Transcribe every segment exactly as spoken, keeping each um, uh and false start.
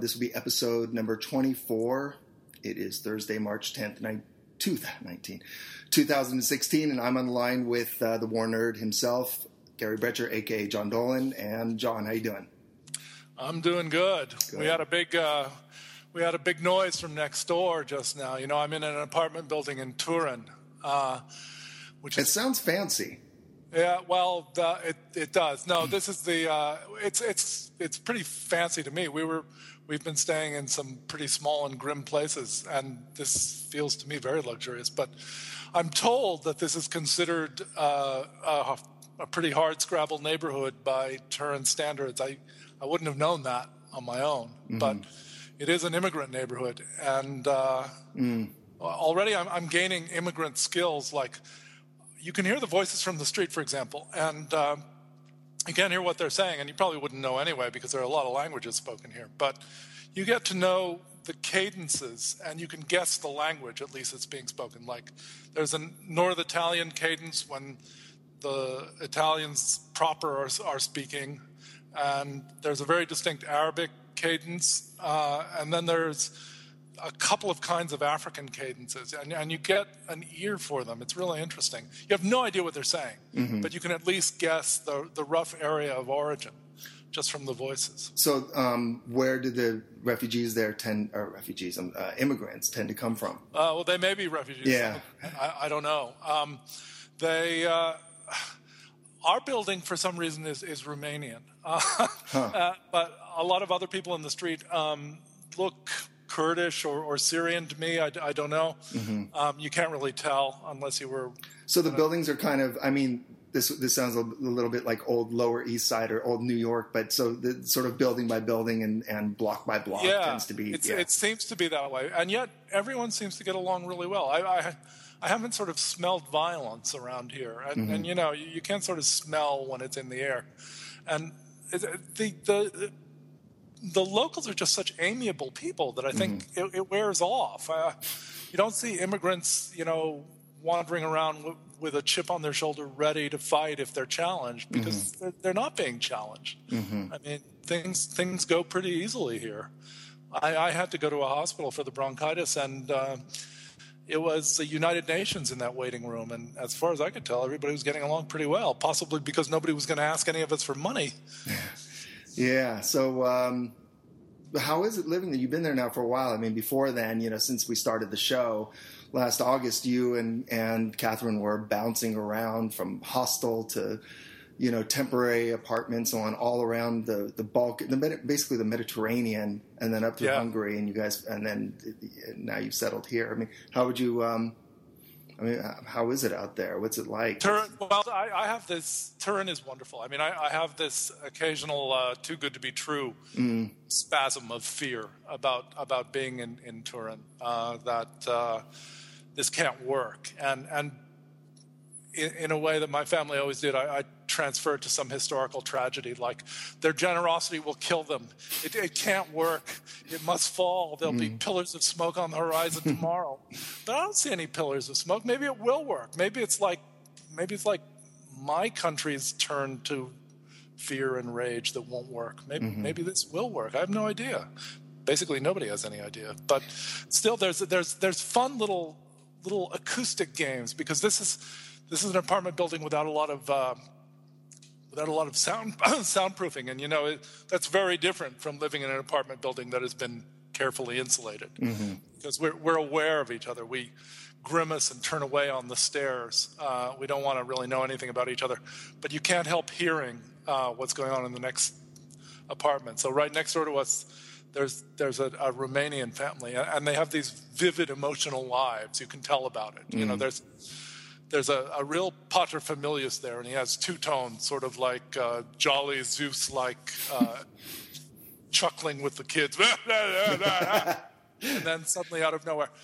this will be episode number twenty-four. It is Thursday, March tenth, two thousand sixteen, and I'm on the line with uh, the War Nerd himself, Gary Brecher, a k a. John Dolan. And John, how you doing? I'm doing good. good. We had a big uh, we had a big noise from next door just now. You know, I'm in an apartment building in Turin, uh, which is, it sounds fancy. Yeah, well, uh, it it does. No, this is the uh, it's it's it's pretty fancy to me. We were we've been staying in some pretty small and grim places, and this feels to me very luxurious. But I'm told that this is considered uh, a, a pretty hard scrabble neighborhood by Turin standards. I I wouldn't have known that on my own, mm-hmm. but it is an immigrant neighborhood, and uh, mm. already I'm, I'm gaining immigrant skills. Like, you can hear the voices from the street, for example, and uh, you can't hear what they're saying, and you probably wouldn't know anyway because there are a lot of languages spoken here. But you get to know the cadences, and you can guess the language, at least it's being spoken. Like, there's a North Italian cadence when the Italians proper are, are speaking, and there's a very distinct Arabic cadence, uh, and then there's a couple of kinds of African cadences, and, and you get an ear for them. It's really interesting. You have no idea what they're saying, mm-hmm. but you can at least guess the, the rough area of origin just from the voices. So um, where do the refugees there tend, or refugees, um, uh, immigrants tend to come from? Uh, well, they may be refugees. Yeah. I, I don't know. Um, they... Uh, Our building, for some reason, is, is Romanian. Uh, huh. uh, but a lot of other people in the street um, look Kurdish or, or Syrian to me. I, I don't know. Mm-hmm. Um, you can't really tell unless you were... So the buildings are kind of, I mean, this this sounds a little bit like old Lower East Side or old New York, but so the sort of building by building and, and block by block yeah, tends to be... It's, yeah, it seems to be that way. And yet everyone seems to get along really well. I... I I haven't sort of smelled violence around here, and, mm-hmm. and you know, you, you can't sort of smell when it's in the air, and it, the the the locals are just such amiable people that I think mm-hmm. it, it wears off. Uh, you don't see immigrants, you know, wandering around w- with a chip on their shoulder, ready to fight if they're challenged, because mm-hmm. they're, they're not being challenged. Mm-hmm. I mean, things things go pretty easily here. I, I had to go to a hospital for the bronchitis, and uh, it was the United Nations in that waiting room, and as far as I could tell, everybody was getting along pretty well, possibly because nobody was going to ask any of us for money. Yeah, so um, how is it living there? You've been there now for a while. I mean, before then, you know, since we started the show last August, you and, and Catherine were bouncing around from hostel to, you know, temporary apartments on all around the, the Balkan, the, basically the Mediterranean, and then up through yeah. Hungary, and you guys, and then now you've settled here. I mean, how would you, um, I mean, how is it out there? What's it like? Turin, well, I, I have this, Turin is wonderful. I mean, I, I have this occasional uh, too good to be true mm. spasm of fear about, about being in, in Turin, uh, that uh, this can't work. And, and in, in a way that my family always did, I, I transferred to some historical tragedy, like their generosity will kill them. It, it can't work. It must fall. There'll mm. be pillars of smoke on the horizon tomorrow. But I don't see any pillars of smoke. Maybe it will work. Maybe it's like, maybe it's like my country's turn to fear and rage that won't work. Maybe, mm-hmm. maybe this will work. I have no idea. Basically, nobody has any idea. But still, there's there's there's fun little little acoustic games, because this is this is an apartment building without a lot of. Uh, without a lot of sound soundproofing, and you know it, that's very different from living in an apartment building that has been carefully insulated, mm-hmm. because we're we're aware of each other. We grimace and turn away on the stairs. Uh, we don't want to really know anything about each other, but you can't help hearing uh, what's going on in the next apartment. So right next door to us, there's there's a, a Romanian family, and they have these vivid emotional lives. You can tell about it. Mm-hmm. You know, there's. There's a, a real paterfamilias there, and he has two tones, sort of like uh, jolly Zeus-like uh, chuckling with the kids. And then suddenly out of nowhere,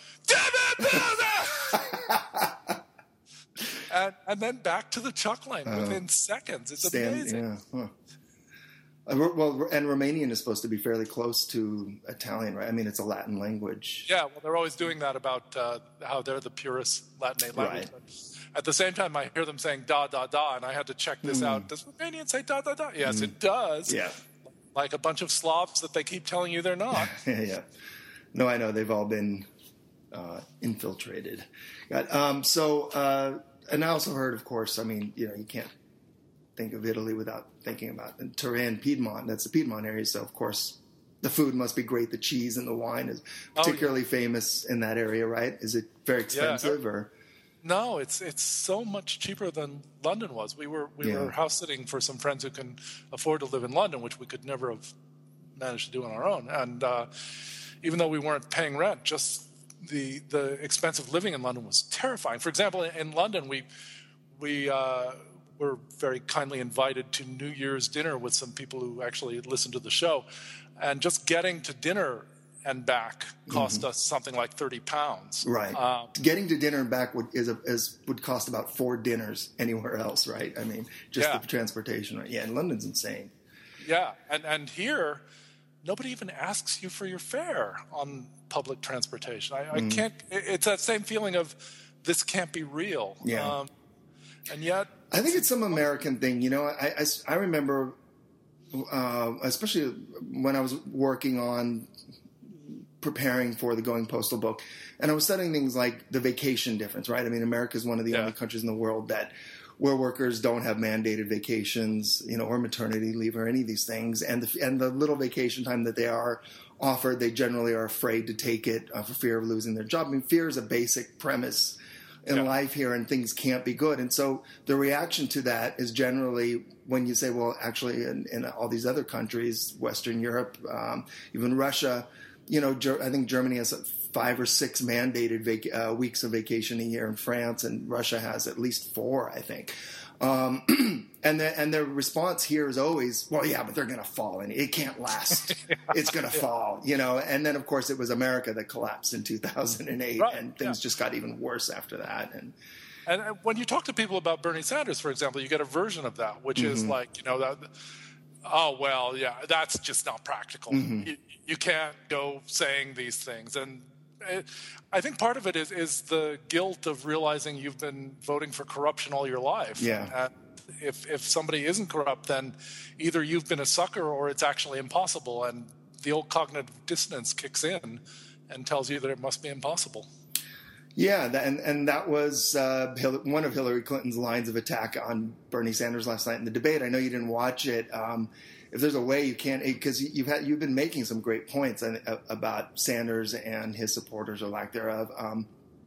and, and then back to the chuckling uh, within seconds. It's stand, amazing. Yeah. Huh. Well, and Romanian is supposed to be fairly close to Italian, right? I mean, it's a Latin language. Yeah, well, they're always doing that about uh, how they're the purest Latinate language. Right. At the same time, I hear them saying da, da, da, and I had to check this mm. out. Does Romanian say da, da, da? Yes, mm. it does. Yeah. like a bunch of Slavs that they keep telling you they're not. yeah, yeah. No, I know. They've all been uh, infiltrated. God, um, so, uh, and I also heard, of course, I mean, you know, you can't think of Italy without thinking about and Turin, Piedmont. That's the Piedmont area. So, of course, the food must be great. The cheese and the wine is particularly oh, yeah. famous in that area, right? Is it very expensive, yeah. or? No, it's it's so much cheaper than London was. We were we yeah. were house sitting for some friends who can afford to live in London, which we could never have managed to do on our own. And uh, even though we weren't paying rent, just the the expense of living in London was terrifying. For example, in, in London, we we uh, were very kindly invited to New Year's dinner with some people who actually listened to the show, and just getting to dinner and back cost mm-hmm. us something like thirty pounds. Right. Um, Getting to dinner and back would is, a, is would cost about four dinners anywhere else, right? I mean, just yeah. the transportation. Right? Yeah, and London's insane. Yeah, and and here, nobody even asks you for your fare on public transportation. I, mm-hmm. I can't. It's that same feeling of this can't be real. Yeah. Um, and yet, I think it's some American thing. You know, I I, I remember, uh, especially when I was working on preparing for the Going Postal book, and I was studying things like the vacation difference, right? I mean, America is one of the yeah. only countries in the world that where workers don't have mandated vacations, you know, or maternity leave or any of these things, and the and the little vacation time that they are offered, they generally are afraid to take it uh, for fear of losing their job. I mean, fear is a basic premise in yeah. life here, and things can't be good. And so the reaction to that is generally when you say, well, actually, in, in all these other countries, Western Europe, um, even Russia. You know, I think Germany has five or six mandated vac- uh, weeks of vacation a year in France, and Russia has at least four, I think. Um, and the, and their response here is always, well, yeah, but they're going to fall, and it can't last. yeah. It's going to yeah. fall, you know. And then, of course, it was America that collapsed in two thousand eight, right. and things yeah. just got even worse after that. And and when you talk to people about Bernie Sanders, for example, you get a version of that, which mm-hmm. is like, you know, that. Oh, well, yeah, that's just not practical. Mm-hmm. You, you can't go saying these things. And it, I think part of it is, is the guilt of realizing you've been voting for corruption all your life. Yeah. And if, if somebody isn't corrupt, then either you've been a sucker or it's actually impossible. And the old cognitive dissonance kicks in and tells you that it must be impossible. Yeah, that, and, and that was uh, one of Hillary Clinton's lines of attack on Bernie Sanders last night in the debate. I know you didn't watch it. Um, if there's a way you can't, because you've had you've been making some great points about Sanders and his supporters or lack thereof, um,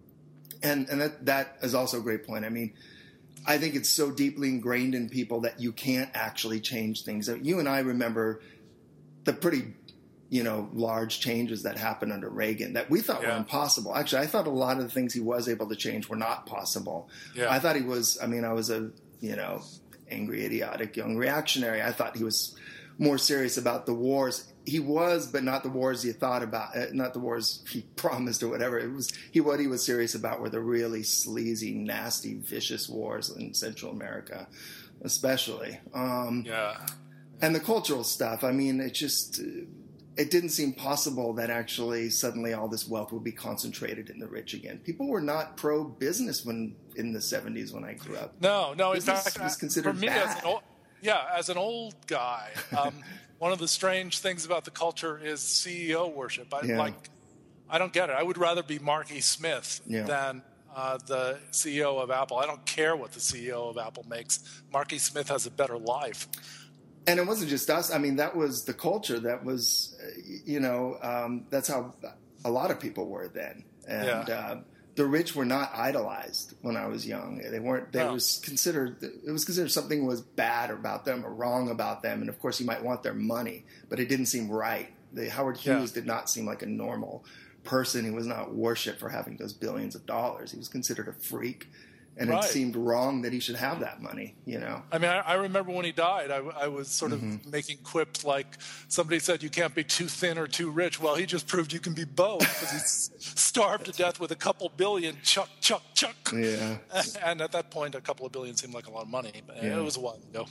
and and that that is also a great point. I mean, I think it's so deeply ingrained in people that you can't actually change things. You and I remember the pretty. You know, large changes that happened under Reagan that we thought yeah. were impossible. Actually, I thought a lot of the things he was able to change were not possible. Yeah. I thought he was, I mean, I was a, you know, angry, idiotic, young reactionary. I thought he was more serious about the wars. He was, but not the wars he thought about, not the wars he promised or whatever. It was, he, what he was serious about were the really sleazy, nasty, vicious wars in Central America, especially. Um, yeah. And the cultural stuff. I mean, it just, it didn't seem possible that actually suddenly all this wealth would be concentrated in the rich again. People were not pro-business when in the seventies when I grew up. No, no. Business in fact, was considered for me, bad. As an old, yeah, as an old guy, um, one of the strange things about the culture is C E O worship. I, yeah. like, I don't get it. I would rather be Mark E. Smith yeah. than uh, the C E O of Apple. I don't care what the C E O of Apple makes. Mark E. Smith has a better life. And it wasn't just us. I mean, that was the culture. That was, you know, um, that's how a lot of people were then. And yeah. uh, the rich were not idolized when I was young. They weren't. They no. was considered. It was considered something was bad about them or wrong about them. And of course, you might want their money, but it didn't seem right. The, Howard Hughes yeah. did not seem like a normal person. He was not worshipped for having those billions of dollars. He was considered a freak. And right. it seemed wrong that he should have that money, you know. I mean, I, I remember when he died, I, I was sort of mm-hmm. making quips like somebody said you can't be too thin or too rich. Well, he just proved you can be both because he's starved to death with a couple billion, chuck, chuck, chuck. Yeah. And at that point, a couple of billion seemed like a lot of money. But yeah. It was a while ago.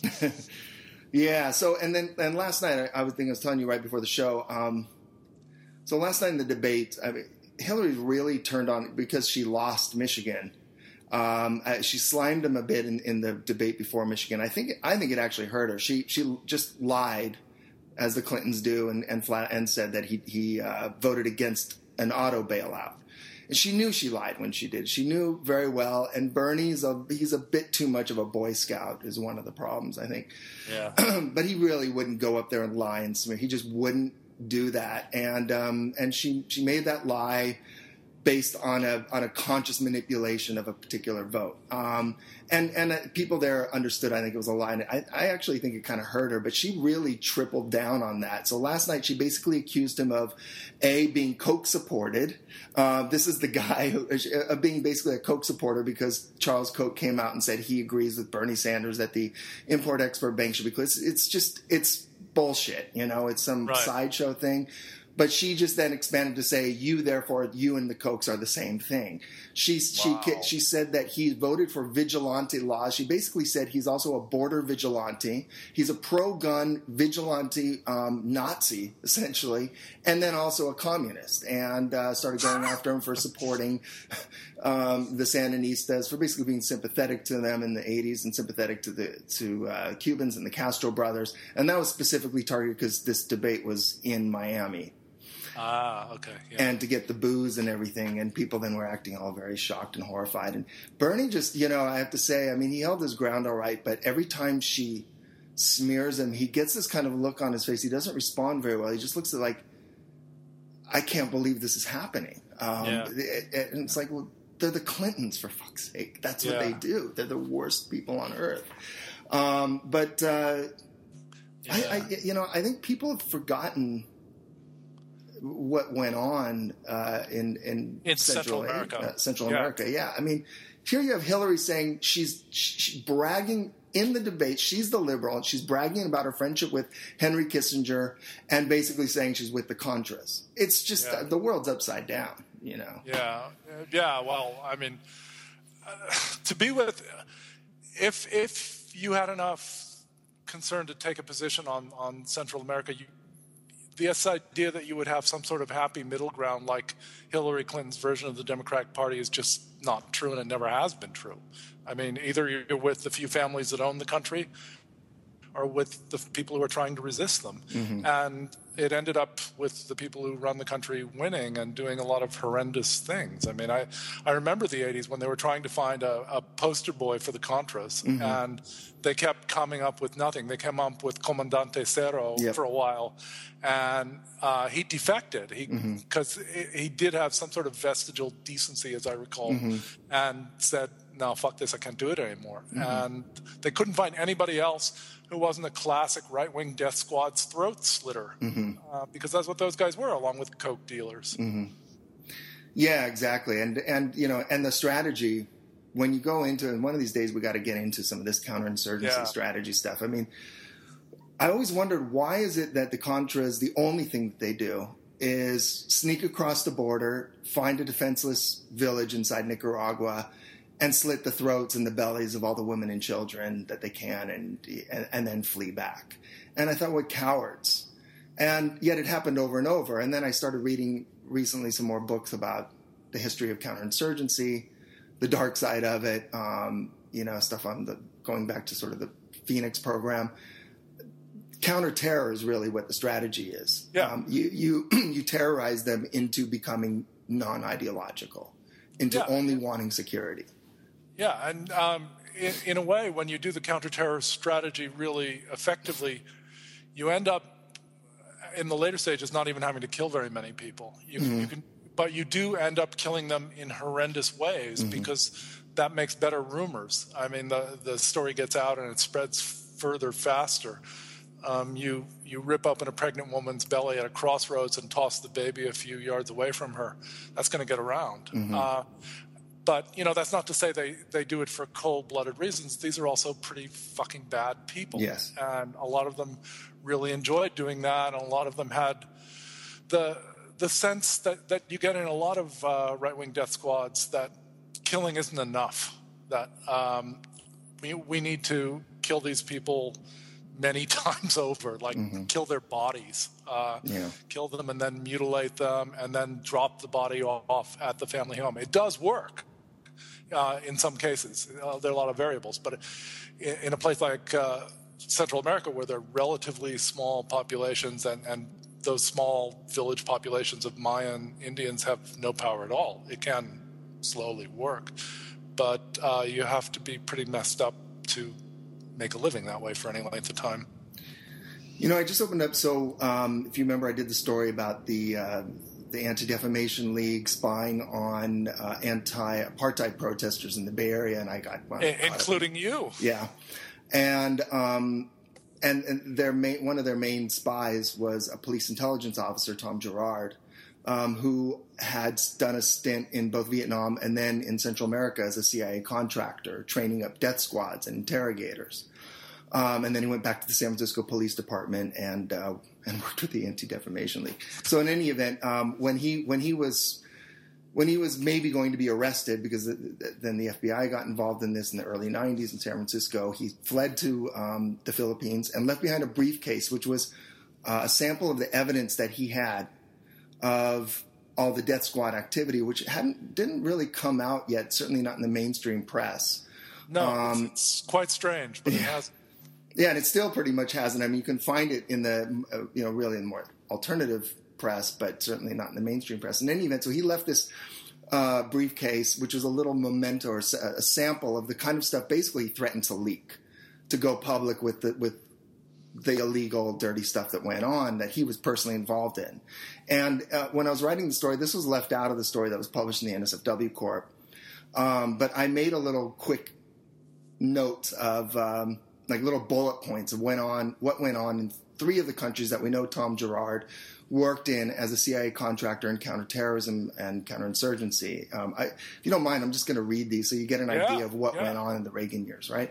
yeah. So, and then and last night, I, I was thinking, I was telling you right before the show. Um, so last night in the debate, I mean, Hillary really turned on because she lost Michigan. Um, uh, she slimed him a bit in, in the debate before Michigan. I think I think it actually hurt her. She she just lied as the Clintons do, and and, flat, and said that he he uh, voted against an auto bailout. And she knew she lied when she did. She knew very well. And Bernie's a he's a bit too much of a Boy Scout is one of the problems, I think. Yeah. But he really wouldn't go up there and lie and smear. He just wouldn't do that. And um, and she she made that lie based on a on a conscious manipulation of a particular vote. Um, and and uh, people there understood, I think it was a lie. And I, I actually think it kind of hurt her, but she really tripled down on that. So last night she basically accused him of, A, being Koch supported. Uh, this is the guy who, uh, of being basically a Koch supporter because Charles Koch came out and said he agrees with Bernie Sanders that the Import-Export Bank should be closed. It's, it's just, it's bullshit, you know, it's some right. sideshow thing. But she just then expanded to say, you, therefore, you and the Kochs are the same thing. She, wow. she, she said that he voted for vigilante laws. She basically said he's also a border vigilante. He's a pro-gun vigilante um, Nazi, essentially, and then also a communist, and uh, started going after him for supporting um, the Sandinistas, for basically being sympathetic to them in the eighties and sympathetic to the to uh, Cubans and the Castro brothers. And that was specifically targeted because this debate was in Miami. Ah, okay. Yeah. And to get the booze and everything, and people then were acting all very shocked and horrified. And Bernie just, you know, I have to say, I mean, he held his ground all right, but every time she smears him, he gets this kind of look on his face. He doesn't respond very well. He just looks at like, I can't believe this is happening. Um, yeah. it, and it's like, well, they're the Clintons, for fuck's sake. That's what yeah. they do. They're the worst people on earth. Um, but, uh, yeah. I, I, you know, I think people have forgotten what went on uh, in, in in Central, Central America. Uh, Central yeah. America, yeah. I mean, here you have Hillary saying she's, she's bragging in the debate. She's the liberal, and she's bragging about her friendship with Henry Kissinger, and basically saying she's with the Contras. It's just yeah. uh, the world's upside down, you know. Yeah, yeah. Well, I mean, uh, to be with, if if you had enough concern to take a position on on Central America, you. This idea that you would have some sort of happy middle ground like Hillary Clinton's version of the Democratic Party is just not true, and it never has been true. I mean, either you're with the few families that own the country or with the people who are trying to resist them. Mm-hmm. And it ended up with the people who run the country winning and doing a lot of horrendous things. I mean, I, I remember the eighties when they were trying to find a, a poster boy for the Contras, mm-hmm. and they kept coming up with nothing. They came up with Comandante Cero yep. for a while, and uh, he defected because he, mm-hmm. he did have some sort of vestigial decency, as I recall, mm-hmm. and said, no, fuck this, I can't do it anymore. Mm-hmm. And they couldn't find anybody else who wasn't a classic right-wing death squad's throat slitter, mm-hmm. uh, because that's what those guys were, along with coke dealers. Mm-hmm. Yeah, exactly. And, and you know, and the strategy, when you go into, and one of these days we got to get into some of this counterinsurgency yeah. strategy stuff. I mean, I always wondered, why is it that the Contras, the only thing that they do is sneak across the border, find a defenseless village inside Nicaragua, and slit the throats and the bellies of all the women and children that they can, and, and and then flee back. And I thought, what cowards. And yet it happened over and over. And then I started reading recently some more books about the history of counterinsurgency, the dark side of it, um, you know, stuff on the, going back to sort of the Phoenix program. Counterterror is really what the strategy is. Yeah. Um, you, you, you terrorize them into becoming non-ideological, into yeah. only wanting security. Yeah, and um, in, in a way, when you do the counterterror strategy really effectively, you end up, in the later stages, not even having to kill very many people. You, mm-hmm. you can, but you do end up killing them in horrendous ways, mm-hmm. because that makes better rumors. I mean, the, the story gets out and it spreads further faster. Um, you you rip open a pregnant woman's belly at a crossroads and toss the baby a few yards away from her. That's going to get around. Mm-hmm. Uh, But, you know, that's not to say they, they do it for cold-blooded reasons. These are also pretty fucking bad people. Yes. And a lot of them really enjoyed doing that, and a lot of them had the the sense that, that you get in a lot of uh, right-wing death squads that killing isn't enough, that um, we, we need to kill these people many times over, like mm-hmm. kill their bodies, uh, yeah. kill them and then mutilate them and then drop the body off at the family home. It does work. Uh, in some cases, uh, there are a lot of variables, but in, in a place like uh, Central America, where they're relatively small populations, and, and those small village populations of Mayan Indians have no power at all. It can slowly work, but uh, you have to be pretty messed up to make a living that way for any length of time. You know, I just opened up. So, um, if you remember, I did the story about the uh, the Anti-Defamation League spying on uh, anti-apartheid protesters in the Bay Area, and I got well, including you. Yeah, and um, and, and their main, one of their main spies was a police intelligence officer, Tom Gerard, um, who had done a stint in both Vietnam and then in Central America as a C I A contractor, training up death squads and interrogators. Um, and then he went back to the San Francisco Police Department and uh, and worked with the Anti-Defamation League. So in any event, um, when he when he was when he was maybe going to be arrested, because then the F B I got involved in this in the early nineties in San Francisco, he fled to um, the Philippines and left behind a briefcase, which was uh, a sample of the evidence that he had of all the death squad activity, which hadn't didn't really come out yet, certainly not in the mainstream press. No, um, it's, it's quite strange, but yeah. it has. Yeah, and it still pretty much hasn't. I mean, you can find it in the, uh, you know, really in the more alternative press, but certainly not in the mainstream press. In any event, so he left this uh, briefcase, which was a little memento or a sample of the kind of stuff basically he threatened to leak, to go public with the, with the illegal, dirty stuff that went on that he was personally involved in. And uh, when I was writing the story, this was left out of the story that was published in the N S F W Corp. Um, but I made a little quick note of... Um, like little bullet points of went on, what went on in three of the countries that we know Tom Gerard worked in as a C I A contractor in counterterrorism and counterinsurgency. Um, I, if you don't mind, I'm just going to read these so you get an yeah, idea of what yeah. went on in the Reagan years, right?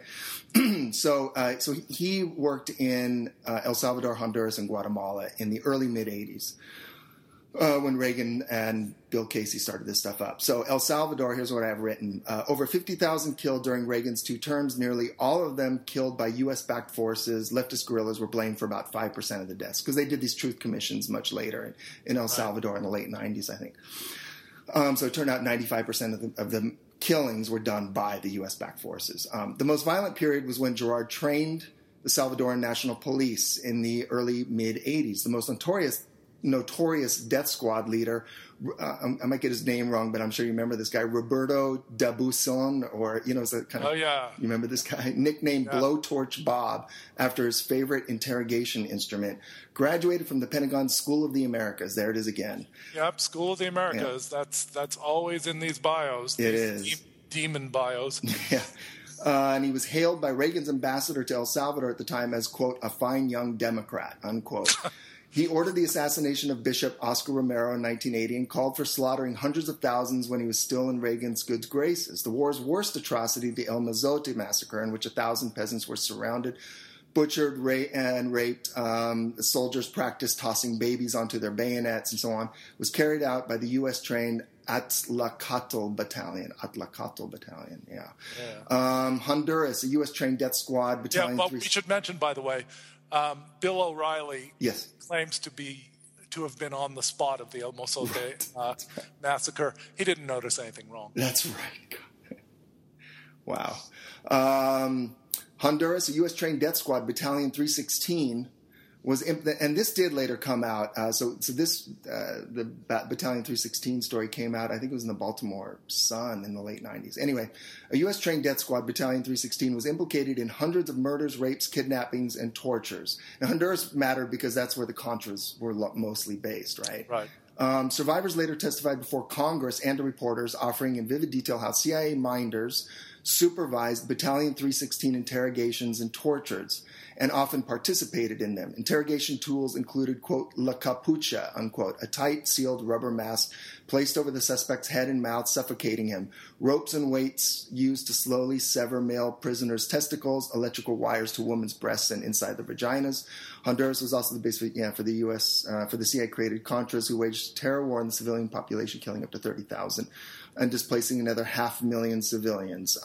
so, uh, so he worked in uh, El Salvador, Honduras, and Guatemala in the early mid eighties. Uh, when Reagan and Bill Casey started this stuff up. So El Salvador, here's what I have written. Uh, over fifty thousand killed during Reagan's two terms, nearly all of them killed by U S-backed forces. Leftist guerrillas were blamed for about five percent of the deaths because they did these truth commissions much later in, in El Salvador in the late nineties, I think. Um, so it turned out ninety-five percent of the, of the killings were done by the U S-backed forces. Um, the most violent period was when Gerard trained the Salvadoran National Police in the early mid-eighties. The most notorious notorious death squad leader, uh, I might get his name wrong, but I'm sure you remember this guy, Roberto Dabuson, or, you know, it's a kind of, oh, yeah. You remember this guy? Nicknamed yeah. Blowtorch Bob, after his favorite interrogation instrument. Graduated from the Pentagon School of the Americas. There it is again. Yep, School of the Americas. Yeah. That's that's always in these bios. It these is. De- demon bios. yeah. Uh, and he was hailed by Reagan's ambassador to El Salvador at the time as, quote, a fine young Democrat, unquote. He ordered the assassination of Bishop Oscar Romero in nineteen eighty and called for slaughtering hundreds of thousands when he was still in Reagan's good graces. The war's worst atrocity, the El Mozote massacre, in which a thousand peasants were surrounded, butchered, ra- and raped. Um, the soldiers practiced tossing babies onto their bayonets and so on, was carried out by the U S-trained Atlacatl Battalion. Atlacatl Battalion, yeah. yeah. Um, Honduras, a U S-trained death squad battalion. Yeah, well, three... we should mention, by the way, um, Bill O'Reilly yes. claims to be to have been on the spot of the El Mozote right. uh, right. massacre. He didn't notice anything wrong. That's right. Wow. Um, Honduras, a U S-trained death squad, Battalion three sixteen, was imp- and this did later come out. Uh, so, so this uh, the Battalion three sixteen story came out. I think it was in the Baltimore Sun in the late nineties. Anyway, a U S-trained death squad, Battalion three sixteen, was implicated in hundreds of murders, rapes, kidnappings, and tortures. Now, Honduras mattered because that's where the Contras were lo- mostly based, right? Right. Um, survivors later testified before Congress and to reporters, offering in vivid detail how C I A minders supervised Battalion three sixteen interrogations and tortures, and often participated in them. Interrogation tools included, quote, la capucha, unquote, a tight, sealed rubber mask placed over the suspect's head and mouth, suffocating him, ropes and weights used to slowly sever male prisoners' testicles, electrical wires to women's breasts and inside their vaginas. Honduras was also the base for, yeah, for the U S, uh, for the C I A-created Contras, who waged terror war on the civilian population, killing up to thirty thousand and displacing another half million civilians. Um,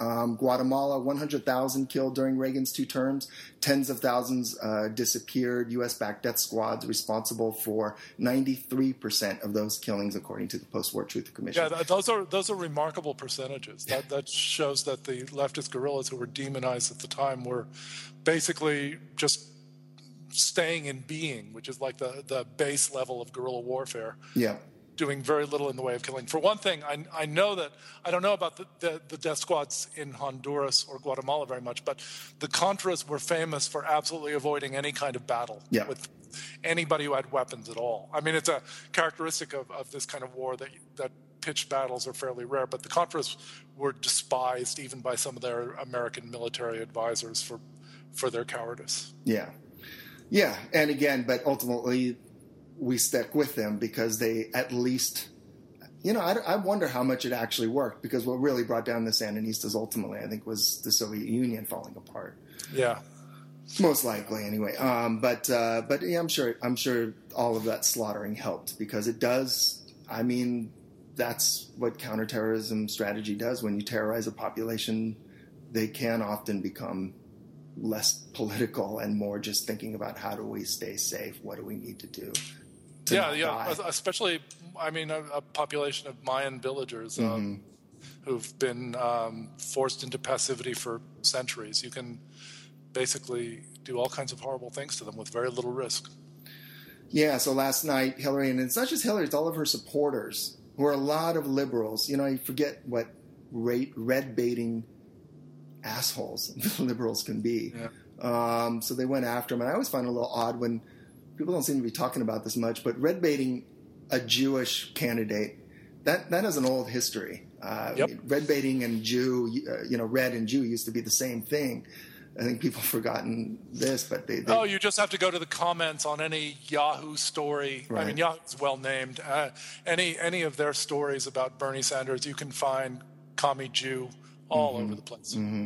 Um, Guatemala, one hundred thousand killed during Reagan's two terms. Tens of thousands uh, disappeared. U S-backed death squads responsible for ninety-three percent of those killings, according to the Post-War Truth Commission. Yeah, those are those are remarkable percentages. That that shows that the leftist guerrillas who were demonized at the time were basically just staying in being, which is like the, the base level of guerrilla warfare. Yeah. Doing very little in the way of killing. For one thing, I, I know that, I don't know about the, the, the death squads in Honduras or Guatemala very much, but the Contras were famous for absolutely avoiding any kind of battle yeah. with anybody who had weapons at all. I mean, it's a characteristic of, of this kind of war that that pitched battles are fairly rare, but the Contras were despised even by some of their American military advisors for, for their cowardice. Yeah. Yeah, and again, but ultimately we stuck with them because they at least, you know, I, I wonder how much it actually worked, because what really brought down the Sandinistas ultimately, I think, was the Soviet Union falling apart. Yeah, most likely, anyway. Um, but uh, but yeah, I'm sure I'm sure all of that slaughtering helped, because it does. I mean, that's what counterterrorism strategy does. When you terrorize a population, they can often become less political and more just thinking about how do we stay safe, what do we need to do. Yeah, yeah, die. Especially, I mean, a, a population of Mayan villagers um, mm-hmm. who've been um, forced into passivity for centuries. You can basically do all kinds of horrible things to them with very little risk. Yeah, so last night, Hillary, and it's not just Hillary, it's all of her supporters, who are a lot of liberals. You know, you forget what red-baiting assholes liberals can be. Yeah. Um, so they went after him. And I always find it a little odd when people don't seem to be talking about this much, but red baiting a Jewish candidate, that, that has an old history. Uh, yep. Red baiting and Jew, uh, you know, red and Jew used to be the same thing. I think people have forgotten this, but they, they... Oh, you just have to go to the comments on any Yahoo story. Right. I mean, Yahoo's well named. Uh, any any of their stories about Bernie Sanders, you can find commie Jew all mm-hmm. over the place. Mm-hmm.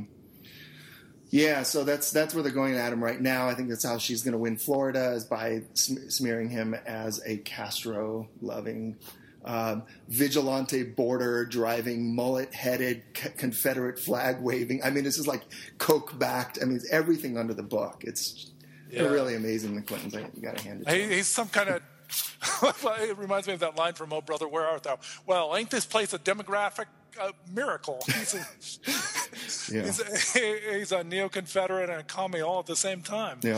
Yeah, so that's that's where they're going at him right now. I think that's how she's going to win Florida, is by sm- smearing him as a Castro-loving, um, vigilante border-driving, mullet-headed, c- Confederate flag-waving. I mean, this is like coke-backed. I mean, it's everything under the book. It's yeah. really amazing, the Clintons. You got to hand it to he, him. He's some kind of... It reminds me of that line from Oh Brother, Where Art Thou? Well, ain't this place a demographic uh, miracle? He's a, yeah. he's, a, he's a neo-Confederate and a commie all at the same time. Yep.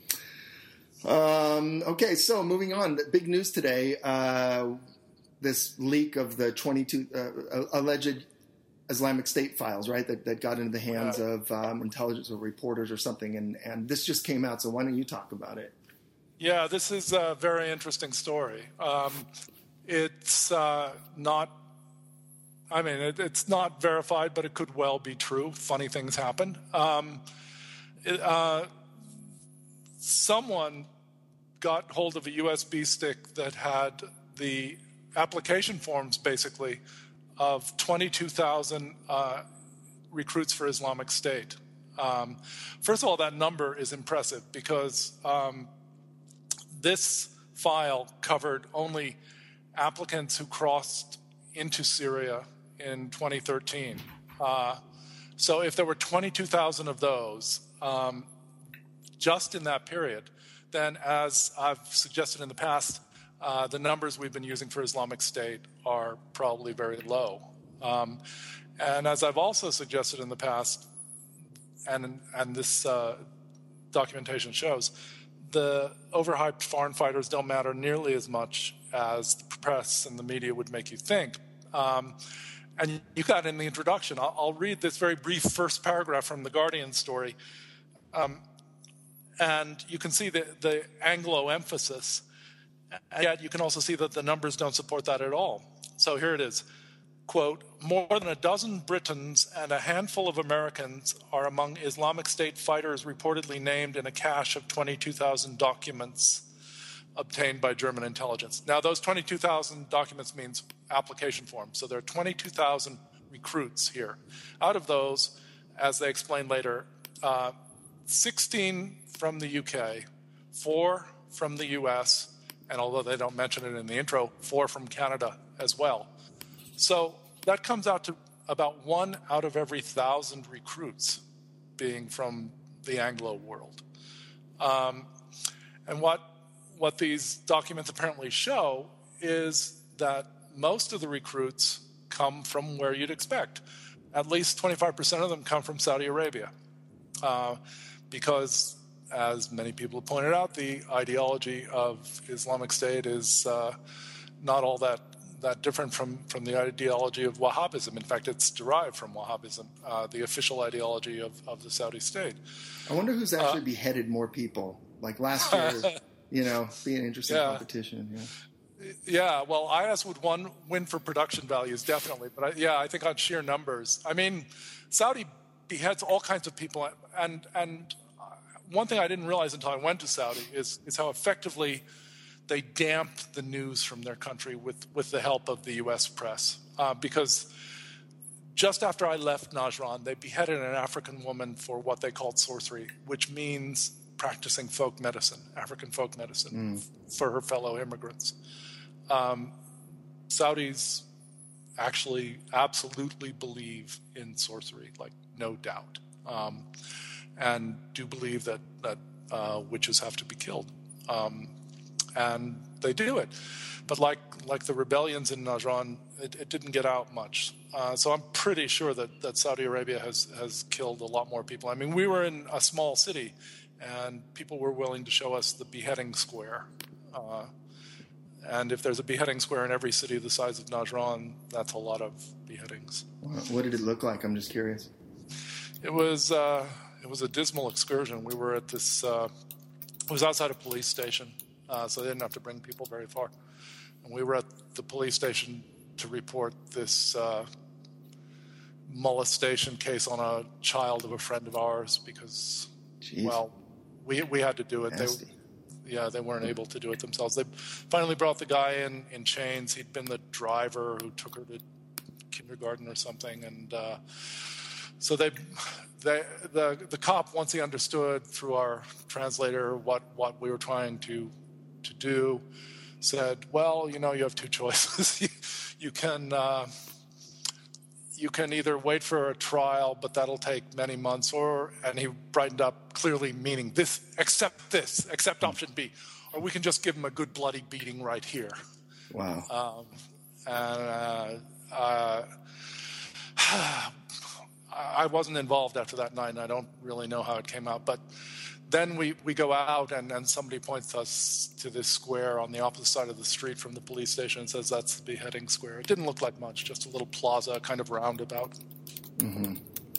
Um, okay, so moving on. Big news today. Uh, this leak of the twenty-two uh, alleged Islamic State files, right, that, that got into the hands yeah. of um, intelligence or reporters or something, and, and this just came out, so why don't you talk about it? Yeah, this is a very interesting story. Um, it's uh, not, I mean, it, it's not verified, but it could well be true. Funny things happen. Um, it, uh, someone got hold of a U S B stick that had the application forms, basically, of twenty-two thousand uh, recruits for Islamic State. Um, first of all, that number is impressive because... Um, This file covered only applicants who crossed into Syria in twenty thirteen. Uh, so if there were twenty-two thousand of those um, just in that period, then as I've suggested in the past, uh, the numbers we've been using for Islamic State are probably very low. Um, and as I've also suggested in the past, and, and this uh, documentation shows, the overhyped foreign fighters don't matter nearly as much as the press and the media would make you think. Um, and you got in the introduction. I'll, I'll read this very brief first paragraph from the Guardian story. Um, and you can see the, the Anglo emphasis. And yet you can also see that the numbers don't support that at all. So here it is. Quote, more than a dozen Britons and a handful of Americans are among Islamic State fighters reportedly named in a cache of twenty-two thousand documents obtained by German intelligence. Now, those twenty-two thousand documents means application forms. So there are twenty-two thousand recruits here. Out of those, as they explain later, uh, sixteen from the U K, four from the U S, and although they don't mention it in the intro, four from Canada as well. So that comes out to about one out of every thousand recruits being from the Anglo world. Um, and what what these documents apparently show is that most of the recruits come from where you'd expect. At least twenty-five percent of them come from Saudi Arabia. Uh, because, as many people have pointed out, the ideology of Islamic State is uh, not all that that different from, from the ideology of Wahhabism. In fact, it's derived from Wahhabism, uh, the official ideology of, of the Saudi state. I wonder who's actually uh, beheaded more people. Like last year, you know, be an interesting yeah. competition. Yeah. Yeah, well, I S would one win for production values, definitely. But I, yeah, I think on sheer numbers. I mean, Saudi beheads all kinds of people. And, and one thing I didn't realize until I went to Saudi is, is how effectively they damp the news from their country with, with the help of the U S press. Uh, because just after I left Najran, they beheaded an African woman for what they called sorcery, which means practicing folk medicine, African folk medicine, mm. for her fellow immigrants. Um, Saudis actually absolutely believe in sorcery, like no doubt, um, and do believe that, that uh, witches have to be killed. Um, And they do it. But like like the rebellions in Najran, it, it didn't get out much. Uh, so I'm pretty sure that, that Saudi Arabia has, has killed a lot more people. I mean, we were in a small city, and people were willing to show us the beheading square. Uh, and if there's a beheading square in every city the size of Najran, that's a lot of beheadings. What did it look like? I'm just curious. It was uh, it was a dismal excursion. We were at this, uh, it was outside a police station. Uh, so they didn't have to bring people very far. And we were at the police station to report this uh, molestation case on a child of a friend of ours because, Jeez. well, we we had to do it. They, yeah, they weren't able to do it themselves. They finally brought the guy in in chains. He'd been the driver who took her to kindergarten or something, and uh, so they, they the the cop, once he understood through our translator what what we were trying to to do, said, well, you know, you have two choices. you, you can uh, you can either wait for a trial, but that'll take many months, or, and he brightened up, clearly meaning this, accept this, accept option B, or we can just give him a good bloody beating right here. Wow. Um, and uh, uh, I wasn't involved after that night, and I don't really know how it came out, but then we, we go out, and, and somebody points us to this square on the opposite side of the street from the police station and says that's the beheading square. It didn't look like much, just a little plaza, kind of roundabout. Mm-hmm.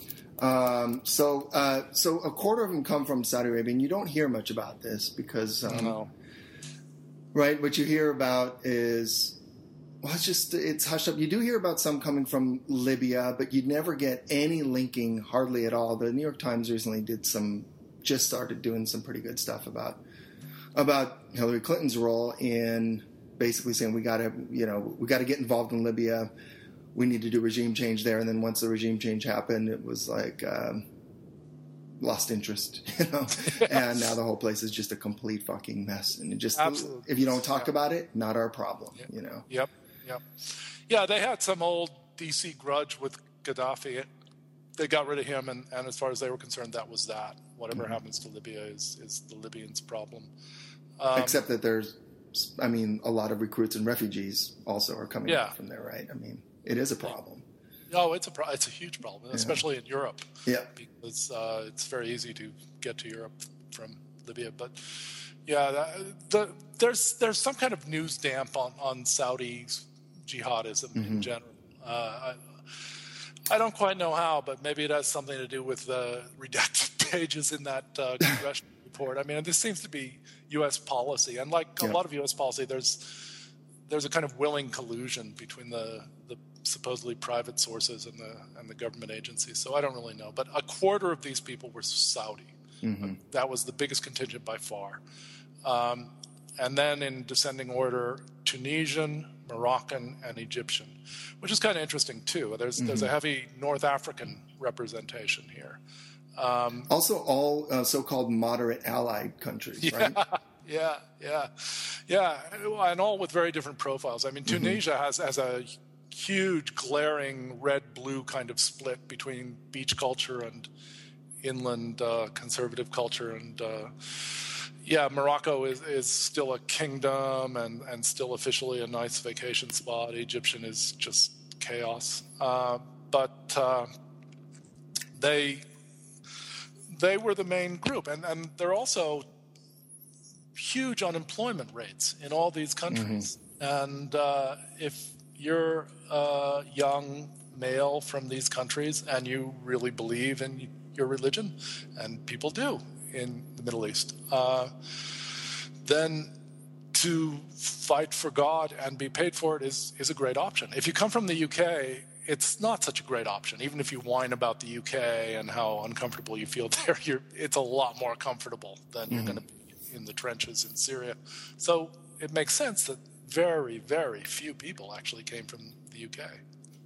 Um, so uh, so a quarter of them come from Saudi Arabia, and you don't hear much about this because, um, no. right, what you hear about is, well, it's just, it's hushed up. You do hear about some coming from Libya, but you never get any linking, hardly at all. The New York Times recently did some just started doing some pretty good stuff about about Hillary Clinton's role in basically saying we got to, you know, we got to get involved in Libya. We need to do regime change there. And then once the regime change happened, it was like um, lost interest, you know. And now the whole place is just a complete fucking mess. And it just, Absolutely. If you don't talk yeah. about it, not our problem, yep. you know. Yep, yep. Yeah, they had some old D C grudge with Gaddafi. It, They got rid of him, and, and as far as they were concerned, that was that. Whatever mm-hmm. happens to Libya is, is the Libyans' problem. Um, Except that there's, I mean, a lot of recruits and refugees also are coming yeah. from there, right? I mean, it is a problem. No, it's a pro- it's a huge problem, yeah. especially in Europe. Yeah, because uh, it's very easy to get to Europe from Libya. But yeah, that, the, there's there's some kind of news damp on on Saudi jihadism mm-hmm. in general. Uh, I, I don't quite know how, but maybe it has something to do with the redacted pages in that uh, congressional report. I mean, this seems to be U S policy, and like yeah. a lot of U S policy, there's there's a kind of willing collusion between the, the supposedly private sources and the and the government agencies. So I don't really know, but a quarter of these people were Saudi. Mm-hmm. That was the biggest contingent by far. Um, and then in descending order, Tunisian, Moroccan, and Egyptian, which is kind of interesting too. There's mm-hmm. there's a heavy North African representation here. Um, also, all uh, so-called moderate allied countries, yeah, right? Yeah, yeah, yeah, and all with very different profiles. I mean, Tunisia mm-hmm. has has a huge, glaring red-blue kind of split between beach culture and inland uh, conservative culture. And uh, yeah, Morocco is, is still a kingdom and, and still officially a nice vacation spot. Egyptian is just chaos. Uh, but uh, they they were the main group. And, and they're also huge unemployment rates in all these countries. Mm-hmm. And uh, if you're a young male from these countries and you really believe in your religion, and people do in the Middle East, uh, then to fight for God and be paid for it is, is a great option. If you come from the U K, it's not such a great option. Even if you whine about the U K and how uncomfortable you feel there, you're, it's a lot more comfortable than mm-hmm. you're going to be in the trenches in Syria. So it makes sense that very, very few people actually came from the U K.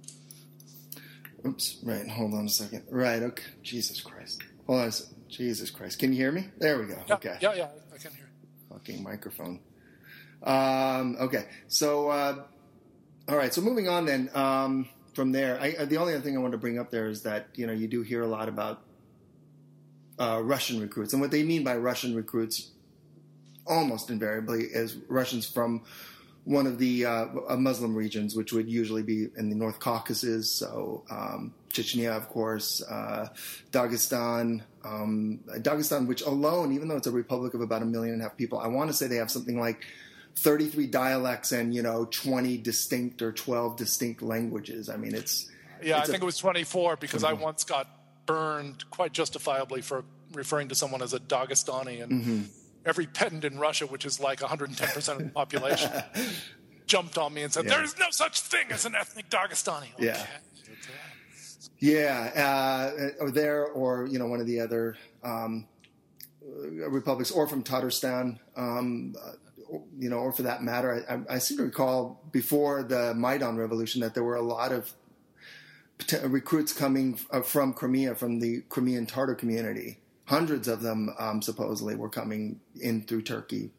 Oops, right, hold on a second. Right, okay. Jesus Christ. Hold on a second. Jesus Christ. Can you hear me? There we go. Yeah, okay. Yeah, yeah, I can hear you. Fucking microphone. Um, okay, so, uh, all right, so moving on then, um, from there, I, the only other thing I want to bring up there is that, you know, you do hear a lot about uh, Russian recruits. And what they mean by Russian recruits almost invariably is Russians from one of the uh, Muslim regions, which would usually be in the North Caucasus, so um, Chechnya, of course, uh, Dagestan, um, Dagestan, which alone, even though it's a republic of about a million and a half people, I want to say they have something like thirty-three dialects and, you know, twenty distinct or twelve distinct languages. I mean, it's... Yeah, it's I think a, it was twenty-four because mm-hmm. I once got burned quite justifiably for referring to someone as a Dagestani, and mm-hmm. every pedant in Russia, which is like one hundred ten percent of the population, jumped on me and said, yeah. there is no such thing as an ethnic Dagestani. Okay. Yeah. Yeah, uh, or there, or, you know, one of the other um, republics, or from Tatarstan, um, uh, you know, or for that matter, I, I seem to recall before the Maidan Revolution that there were a lot of recruits coming from Crimea, from the Crimean Tatar community. Hundreds of them um, supposedly were coming in through Turkey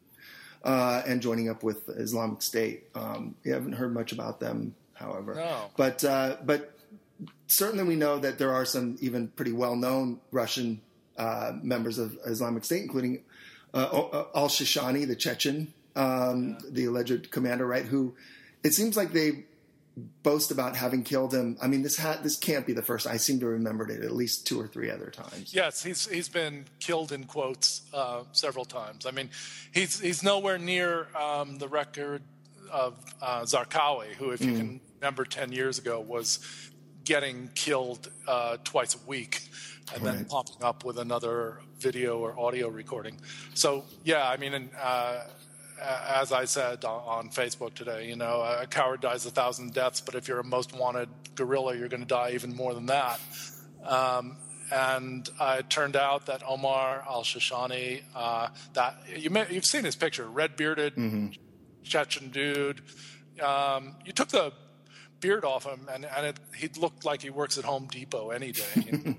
uh, and joining up with Islamic State. Um, we haven't heard much about them, however. No. But uh, but certainly we know that there are some even pretty well-known Russian uh, members of Islamic State, including uh, al-Shishani, the Chechen, um, yeah. the alleged commander, right, who it seems like they boast about having killed him. I mean, this ha- this can't be the first. I seem to remember it at least two or three other times. Yes, he's he's been killed in quotes uh, several times. I mean, he's he's nowhere near um, the record of uh, Zarqawi, who, if you mm. can remember, ten years ago was getting killed uh, twice a week and right. then popping up with another video or audio recording. So yeah, I mean, and, uh, as I said on Facebook today, you know, a coward dies a thousand deaths, but if you're a most wanted guerrilla, you're going to die even more than that. Um, and uh, it turned out that Omar al-Shishani, uh, that you may, you've seen his picture, red-bearded mm-hmm. Chechen dude. Um, you took the beard off him, and, and it, he looked like he works at Home Depot any day. You know?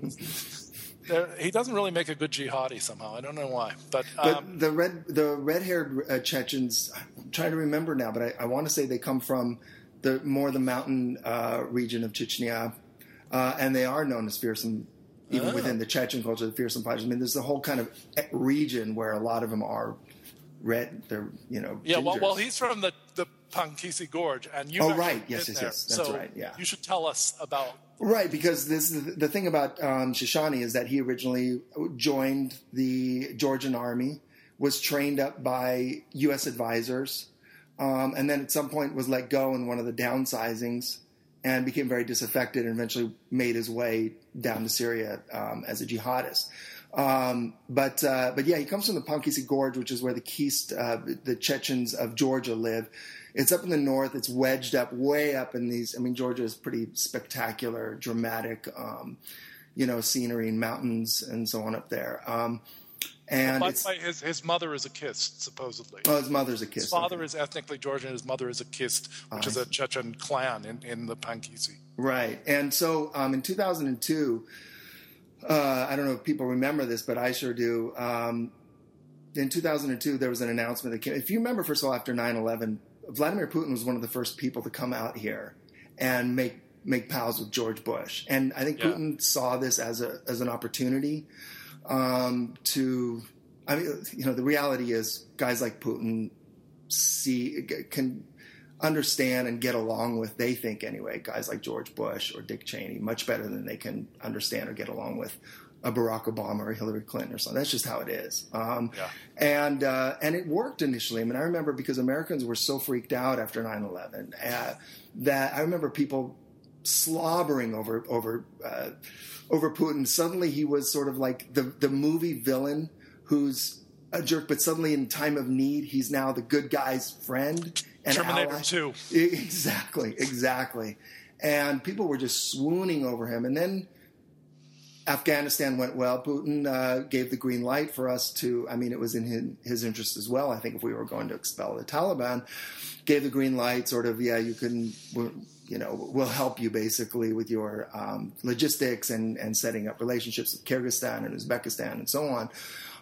There, he doesn't really make a good jihadi somehow. I don't know why, but, um, but the red the red-haired uh, Chechens, I'm trying to remember now, but I, I want to say they come from the more the mountain uh, region of Chechnya, uh, and they are known as fearsome, even oh. within the Chechen culture, the fearsome fighters. I mean, there's the whole kind of region where a lot of them are red. They're you know yeah. gingers. Well, well, he's from the the Pankisi Gorge, and you oh right, yes, yes, there, yes, that's so right. Yeah, you should tell us about. Right, because this the thing about um, Shishani is that he originally joined the Georgian army, was trained up by U S advisors, um, and then at some point was let go in one of the downsizings and became very disaffected and eventually made his way down to Syria um, as a jihadist. Um, but uh, but yeah, he comes from the Pankisi Gorge, which is where the Kist, uh, the Chechens of Georgia live. It's up in the north. It's wedged up, way up in these. I mean, Georgia is pretty spectacular, dramatic, um, you know, scenery and mountains and so on up there. Um, and well, it's, by the way, his his mother is a Kist, supposedly. Oh, his mother's a Kist. His father okay. is ethnically Georgian. His mother is a Kist, which uh, is a Chechen clan in, in the Pankisi. Right. And so um, in two thousand two, uh, I don't know if people remember this, but I sure do. Um, in two thousand two, there was an announcement that came. If you remember, first of all, after nine eleven, Vladimir Putin was one of the first people to come out here and make make pals with George Bush. And I think Yeah. Putin saw this as a as an opportunity um, to. I mean, you know, the reality is guys like Putin see can understand and get along with, they think anyway, guys like George Bush or Dick Cheney much better than they can understand or get along with a Barack Obama or Hillary Clinton or something. That's just how it is. Um, Yeah. And uh, and it worked initially. I mean, I remember because Americans were so freaked out after nine eleven uh, that I remember people slobbering over over uh, over Putin. Suddenly he was sort of like the the movie villain who's a jerk, but suddenly in time of need, he's now the good guy's friend and Terminator ally. two. Exactly, exactly. And people were just swooning over him. And then Afghanistan went well. Putin uh, gave the green light for us to, I mean, it was in his, his interest as well. I think if we were going to expel the Taliban, gave the green light sort of, yeah, you can, you know, we'll help you basically with your um, logistics and, and setting up relationships with Kyrgyzstan and Uzbekistan and so on.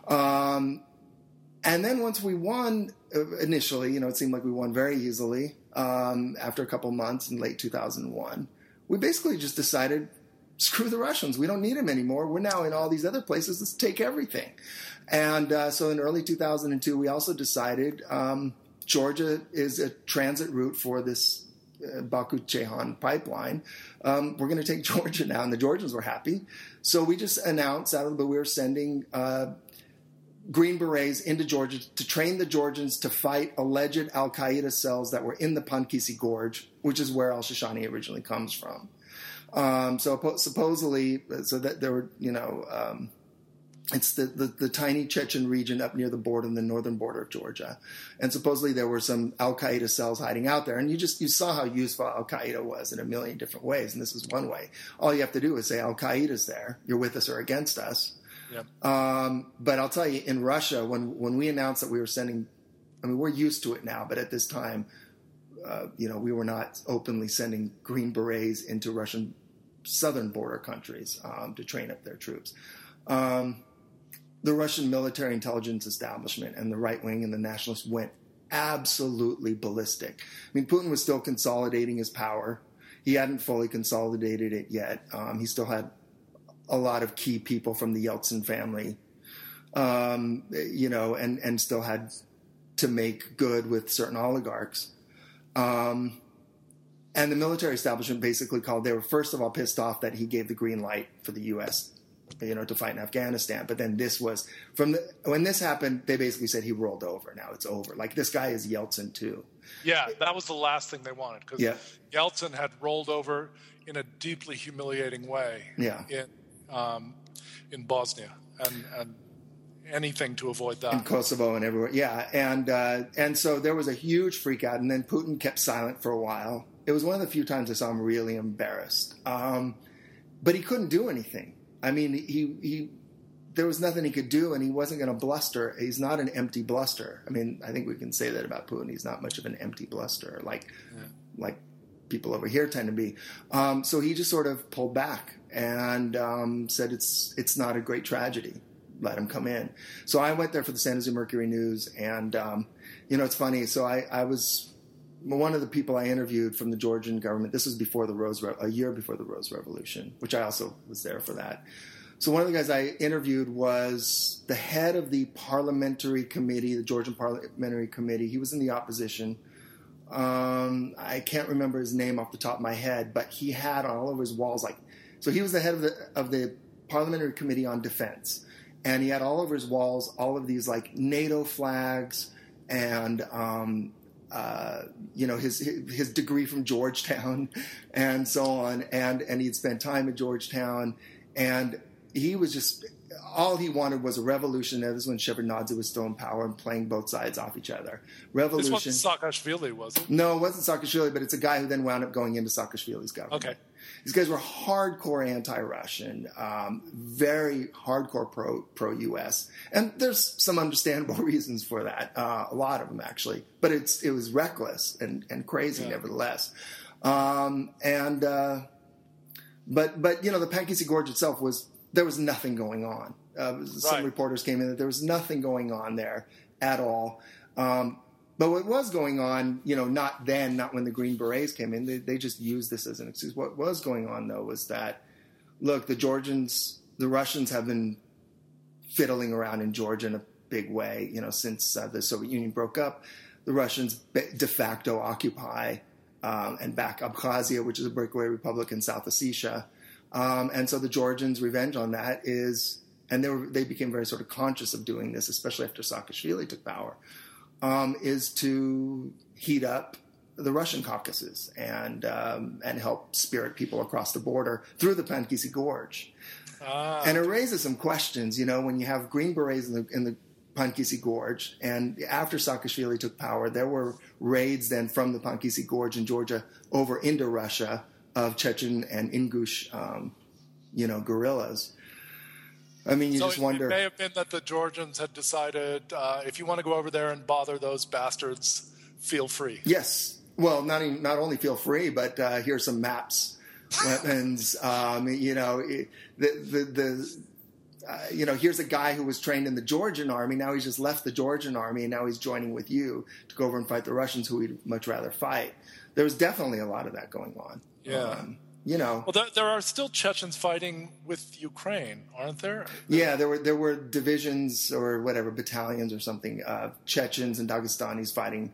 Um, and then once we won, uh, initially, you know, it seemed like we won very easily um, after a couple months in late two thousand one. We basically just decided, screw the Russians. We don't need them anymore. We're now in all these other places. Let's take everything. And uh, so in early two thousand two, we also decided um, Georgia is a transit route for this uh, Baku-Ceyhan pipeline. Um, we're going to take Georgia now. And the Georgians were happy. So we just announced out of the blue we were sending uh, Green Berets into Georgia to train the Georgians to fight alleged al-Qaeda cells that were in the Pankisi Gorge, which is where al-Shishani originally comes from. Um, so supposedly, so that there were, you know, um, it's the, the, the tiny Chechen region up near the border, the northern border of Georgia. And supposedly there were some al-Qaeda cells hiding out there. And you just, you saw how useful al-Qaeda was in a million different ways. And this is one way. All you have to do is say al-Qaeda's there. You're with us or against us. Yep. Um, but I'll tell you, in Russia, when, when we announced that we were sending, I mean, we're used to it now, but at this time, uh, you know, we were not openly sending Green Berets into Russian southern border countries um, to train up their troops. Um, the Russian military intelligence establishment and the right wing and the nationalists went absolutely ballistic. I mean, Putin was still consolidating his power. He hadn't fully consolidated it yet. Um, he still had a lot of key people from the Yeltsin family, um, you know, and, and still had to make good with certain oligarchs. Um, and the military establishment basically called, they were first of all pissed off that he gave the green light for the U S, you know, to fight in Afghanistan. But then this was, from the, when this happened, they basically said he rolled over. Now it's over. Like, this guy is Yeltsin too. Yeah, that was the last thing they wanted, because yeah. Yeltsin had rolled over in a deeply humiliating way. Yeah. In, Um, in Bosnia, and, and anything to avoid that. In Kosovo and everywhere, yeah. And uh, and so there was a huge freak out, and then Putin kept silent for a while. It was one of the few times I saw him really embarrassed. Um, but he couldn't do anything. I mean, he he there was nothing he could do, and he wasn't going to bluster. He's not an empty bluster. I mean, I think we can say that about Putin. He's not much of an empty bluster, like yeah. like people over here tend to be. Um, so he just sort of pulled back and um, said it's it's not a great tragedy. Let him come in. So I went there for the San Jose Mercury News, and um, you know, it's funny. So I, I was one of the people I interviewed from the Georgian government. This was before the Rose, Re- a year before the Rose Revolution, which I also was there for that. So one of the guys I interviewed was the head of the parliamentary committee, the Georgian parliamentary committee. He was in the opposition. Um, I can't remember his name off the top of my head, but he had on all over his walls, like, so he was the head of the of the parliamentary committee on defense, and he had all over his walls all of these like NATO flags and um, uh, you know his his degree from Georgetown and so on, and and he'd spent time at Georgetown, and he was just, all he wanted was a revolution. This is when Shevardnadze was still in power and playing both sides off each other. Revolution. This wasn't Saakashvili, was it? No, it wasn't Saakashvili, but it's a guy who then wound up going into Saakashvili's government. Okay. These guys were hardcore anti-Russian, um, very hardcore pro, pro-U S. And there's some understandable reasons for that, uh, a lot of them actually. But it's it was reckless and, and crazy yeah. nevertheless. Um, and uh, but, but, you know, the Pankisi Gorge itself was, there was nothing going on. Uh, some right. reporters came in that there was nothing going on there at all. Um, but what was going on, you know, not then, not when the Green Berets came in, they, they just used this as an excuse. What was going on, though, was that, look, the Georgians, the Russians have been fiddling around in Georgia in a big way, you know, since uh, the Soviet Union broke up. The Russians de facto occupy um, and back Abkhazia, which is a breakaway republic in South Ossetia. Um, and so the Georgians' revenge on that is, and they were, they became very sort of conscious of doing this, especially after Saakashvili took power, um, is to heat up the Russian Caucasus and um, and help spirit people across the border through the Pankisi Gorge. Ah. And it raises some questions, you know, when you have Green Berets in the, in the Pankisi Gorge, and after Saakashvili took power, there were raids then from the Pankisi Gorge in Georgia over into Russia of Chechen and Ingush, um, you know, guerrillas. I mean, you so just it, wonder. It may have been that the Georgians had decided, uh, if you want to go over there and bother those bastards, feel free. Yes. Well, not even, not only feel free, but uh, here's some maps, weapons. Um, you know, the the the. Uh, you know, here's a guy who was trained in the Georgian army. Now he's just left the Georgian army, and now he's joining with you to go over and fight the Russians, who we'd much rather fight. There was definitely a lot of that going on. Yeah. Um, you know. Well, there, there are still Chechens fighting with Ukraine, aren't there? Yeah, there were there were divisions or whatever, battalions or something, uh, Chechens and Dagestanis fighting,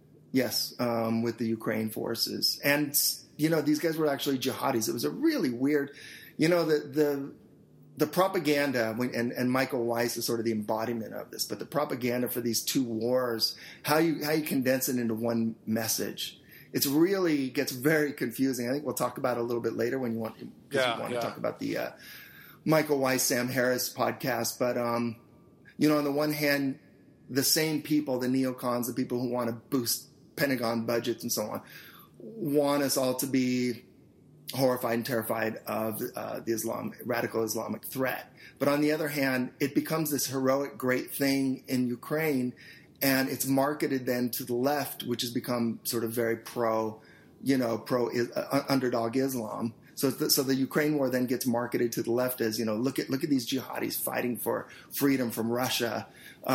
yes, um, with the Ukraine forces. And, you know, these guys were actually jihadis. It was a really weird, you know, the the the propaganda, and, and Michael Weiss is sort of the embodiment of this, but the propaganda for these two wars, how you how you condense it into one message, it's really gets very confusing. I think we'll talk about it a little bit later when you want, because yeah, you want yeah. to talk about the uh, Michael Weiss, Sam Harris podcast. But, um, you know, on the one hand, the same people, the neocons, the people who want to boost Pentagon budgets and so on, want us all to be horrified and terrified of uh, the Islam, radical Islamic threat. But on the other hand, it becomes this heroic, great thing in Ukraine, and it's marketed then to the left, which has become sort of very pro, you know, pro uh, underdog Islam. So, the, so the Ukraine war then gets marketed to the left as, you know, look at look at these jihadis fighting for freedom from Russia.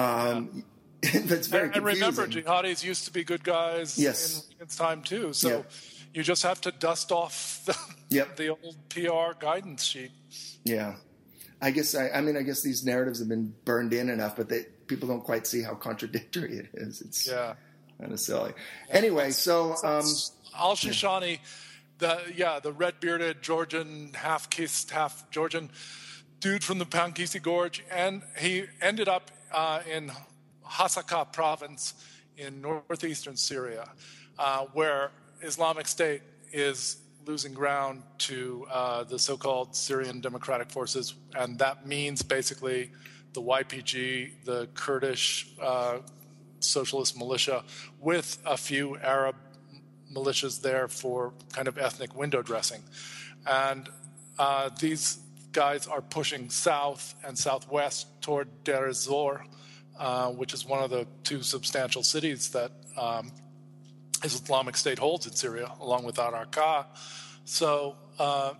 Um, yeah. That's very and, confusing. And remember, jihadis used to be good guys yes. in its time too. So. Yeah. You just have to dust off the, yep. the old P R guidance sheet. Yeah. I guess, I, I mean, I guess these narratives have been burned in enough, but they, people don't quite see how contradictory it is. It's yeah. kind of silly. Anyway, so... Um, Al-Shishani, the, yeah, the red-bearded Georgian, half-kissed, half-Georgian dude from the Pankisi Gorge, and he ended up uh, in Hasaka province in northeastern Syria, uh, where Islamic State is losing ground to uh, the so-called Syrian Democratic Forces, and that means basically the Y P G, the Kurdish uh, socialist militia, with a few Arab militias there for kind of ethnic window dressing. And uh, these guys are pushing south and southwest toward Deir ez-Zor, uh, which is one of the two substantial cities that um, Islamic State holds in Syria, along with Al-Raqqa. So uh,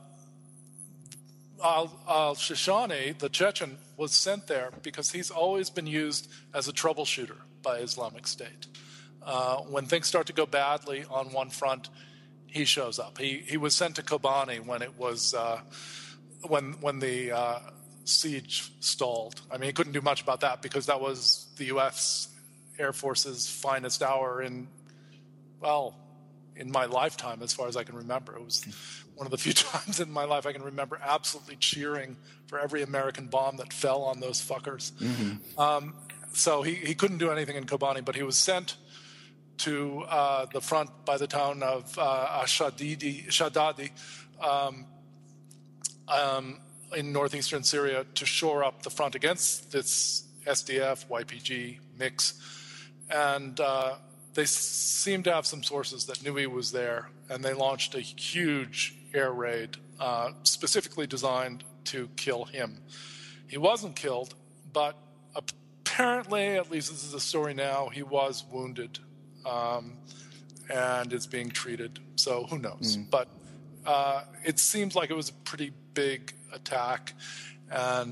Al-Shishani, the Chechen, was sent there because he's always been used as a troubleshooter by Islamic State. Uh, when things start to go badly on one front, he shows up. He he was sent to Kobani when it was uh, when when the uh, siege stalled. I mean, he couldn't do much about that because that was the U S Air Force's finest hour in. Well, in my lifetime, as far as I can remember. It was one of the few times in my life I can remember absolutely cheering for every American bomb that fell on those fuckers. Mm-hmm. Um, so he, he couldn't do anything in Kobani, but he was sent to uh, the front by the town of uh, Ashadidi, Shadadi um, um, in northeastern Syria to shore up the front against this S D F, Y P G mix. And uh, they seemed to have some sources that knew he was there, and they launched a huge air raid uh, specifically designed to kill him. He wasn't killed, but apparently, at least this is the story now, he was wounded um, and is being treated. So who knows? Mm. But uh, it seems like it was a pretty big attack, and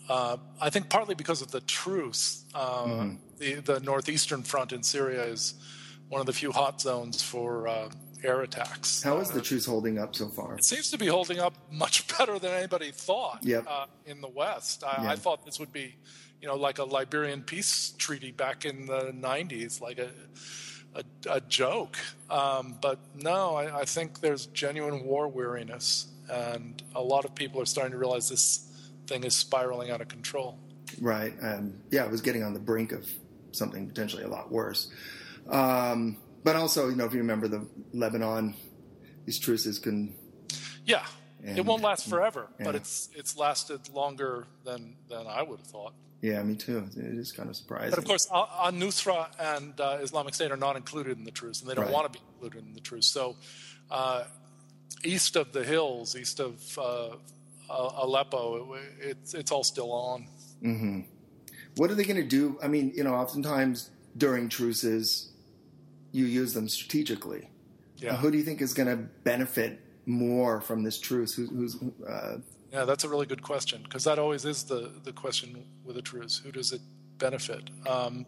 Uh, I think partly because of the truce. Uh, Mm-hmm. the, the northeastern front in Syria is one of the few hot zones for uh, air attacks. How is the Uh, truce holding up so far? It seems to be holding up much better than anybody thought Yep. uh, in the West. I, Yeah. I thought this would be, you know, like a Liberian peace treaty back in the nineties, like a a, a joke. Um, but no, I, I think there's genuine war weariness, and a lot of people are starting to realize this thing is spiraling out of control. Right. Um, yeah, it was getting on the brink of something potentially a lot worse. Um, but also, you know, if you remember the Lebanon, these truces can... Yeah, and, it won't last forever, yeah. but it's it's lasted longer than, than I would have thought. Yeah, me too. It is kind of surprising. But of course, Al-Nusra and uh, Islamic State are not included in the truce, and they don't Right. want to be included in the truce. So uh, east of the hills, east of uh, Aleppo, it, it's, it's all still on. Mm-hmm. What are they going to do? I mean, you know, oftentimes during truces, you use them strategically. Yeah. Uh, who do you think is going to benefit more from this truce? Who, who's uh, Yeah, that's a really good question, because that always is the, the question with a truce. Who does it benefit? Um,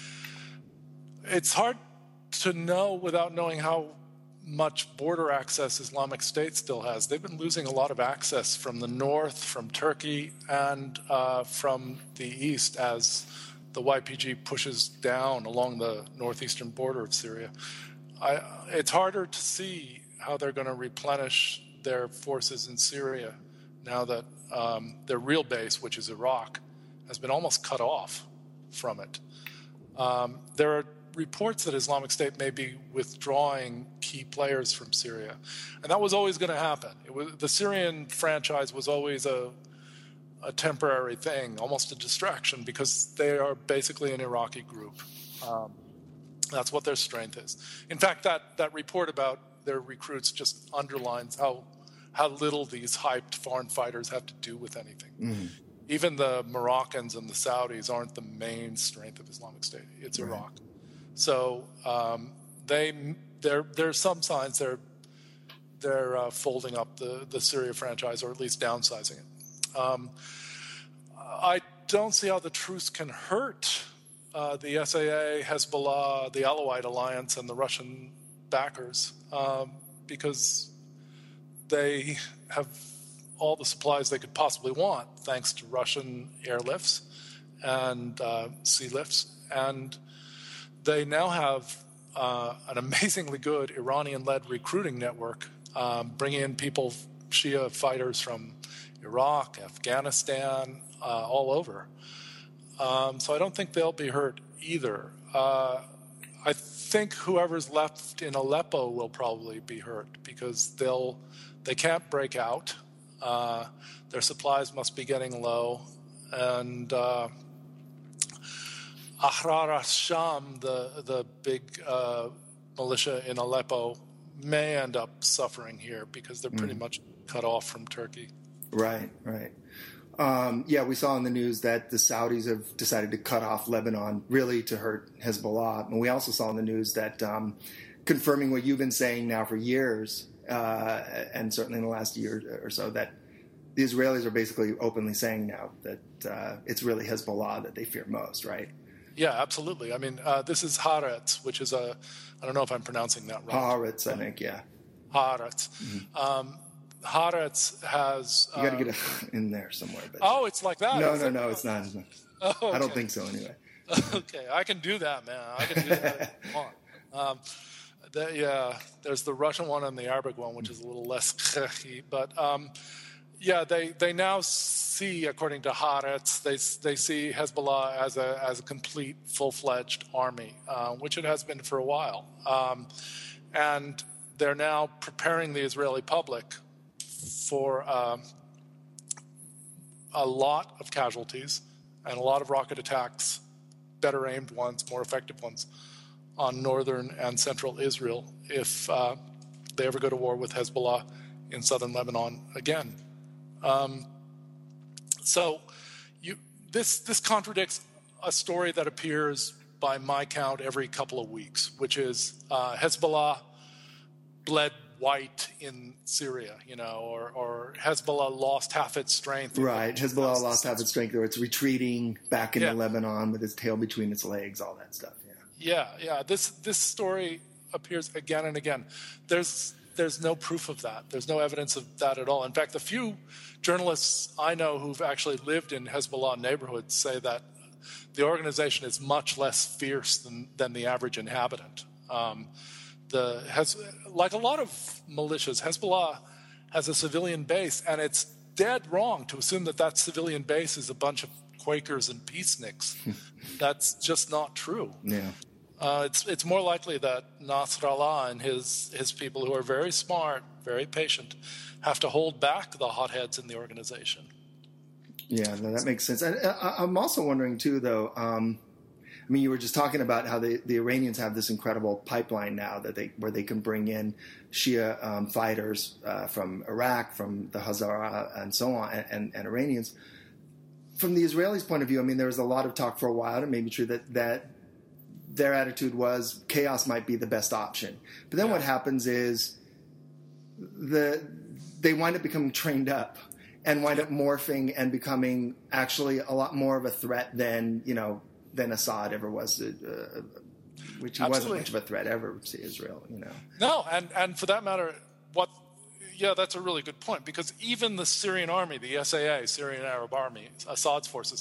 it's hard to know without knowing how much border access Islamic State still has. They've been losing a lot of access from the north, from Turkey, and uh, from the east as the Y P G pushes down along the northeastern border of Syria. I, it's harder to see how they're going to replenish their forces in Syria now that um, their real base, which is Iraq, has been almost cut off from it. Um, there are reports that Islamic State may be withdrawing key players from Syria, and that was always going to happen. It was, the Syrian franchise was always a, a temporary thing, almost a distraction, because they are basically an Iraqi group. Um, that's what their strength is. In fact, that, that report about their recruits just underlines how how little these hyped foreign fighters have to do with anything. mm-hmm. Even the Moroccans and the Saudis aren't the main strength of Islamic State. It's Right. Iraq. So um, they there there are some signs they're they're uh, folding up the the Syria franchise, or at least downsizing it. Um, I don't see how the truce can hurt uh, the S A A, Hezbollah, the Alawite Alliance, and the Russian backers, um, because they have all the supplies they could possibly want, thanks to Russian airlifts and uh, sea lifts. And they now have uh, an amazingly good Iranian-led recruiting network, um, bringing in people, Shia fighters from Iraq, Afghanistan, uh, all over. Um, so I don't think they'll be hurt either. Uh, I think whoever's left in Aleppo will probably be hurt, because they'll they can't break out. Uh, their supplies must be getting low, and uh, Ahrar al-Sham, the the big uh, militia in Aleppo, may end up suffering here because they're pretty mm. much cut off from Turkey. Right, right. Um, yeah, we saw in the news that the Saudis have decided to cut off Lebanon, really to hurt Hezbollah. And we also saw in the news that, um, confirming what you've been saying now for years, uh, and certainly in the last year or so, that the Israelis are basically openly saying now that uh, it's really Hezbollah that they fear most, right? Yeah, absolutely. I mean, uh, this is Haaretz, which is a, I don't know if I'm pronouncing that right. Haaretz, I think, yeah. Haaretz. Mm-hmm. Um, Haaretz has... You got to uh, get a in there somewhere. But oh, it's like that? No, is no, it? no, it's not. It's not. Oh, okay. I don't think so, anyway. Okay, I can do that, man. I can do that. Come on. Um, the, yeah, there's the Russian one and the Arabic one, which is a little less chechi. But, um, yeah, they, they now see, according to Haaretz, they they see Hezbollah as a as a complete, full-fledged army, uh, which it has been for a while. Um, and they're now preparing the Israeli public for uh, a lot of casualties and a lot of rocket attacks, better aimed ones, more effective ones, on northern and central Israel if uh, they ever go to war with Hezbollah in southern Lebanon again. Um, so you, this this contradicts a story that appears, by my count, every couple of weeks, which is uh, Hezbollah bled white in Syria, you know, or, or Hezbollah lost half its strength. Right. Hezbollah lost half its strength, or it's retreating back into yeah. Lebanon with its tail between its legs, all that stuff. Yeah. Yeah. Yeah. This, this story appears again and again. There's, there's no proof of that. There's no evidence of that at all. In fact, the few journalists I know who've actually lived in Hezbollah neighborhoods say that the organization is much less fierce than, than the average inhabitant. Um, the has like a lot of militias, Hezbollah has a civilian base, and it's dead wrong to assume that that civilian base is a bunch of Quakers and peaceniks. That's just not true. Yeah, uh, it's it's more likely that Nasrallah and his his people, who are very smart, very patient, have to hold back the hotheads in the organization. Yeah, no, that makes sense. And I, I'm also wondering too, though. Um, I mean, you were just talking about how the, the Iranians have this incredible pipeline now that they where they can bring in Shia um, fighters uh, from Iraq, from the Hazara, and so on, and, and, and Iranians. From the Israelis' point of view, I mean, there was a lot of talk for a while, and it may be true that, that their attitude was chaos might be the best option. But then yeah. what happens is the they wind up becoming trained up and wind up morphing and becoming actually a lot more of a threat than, you know, than Assad ever was, uh, which he Absolutely. wasn't much of a threat ever to Israel, you know. No, and, and for that matter, what, yeah, that's a really good point, because even the Syrian army, the S A A, Syrian Arab Army, Assad's forces,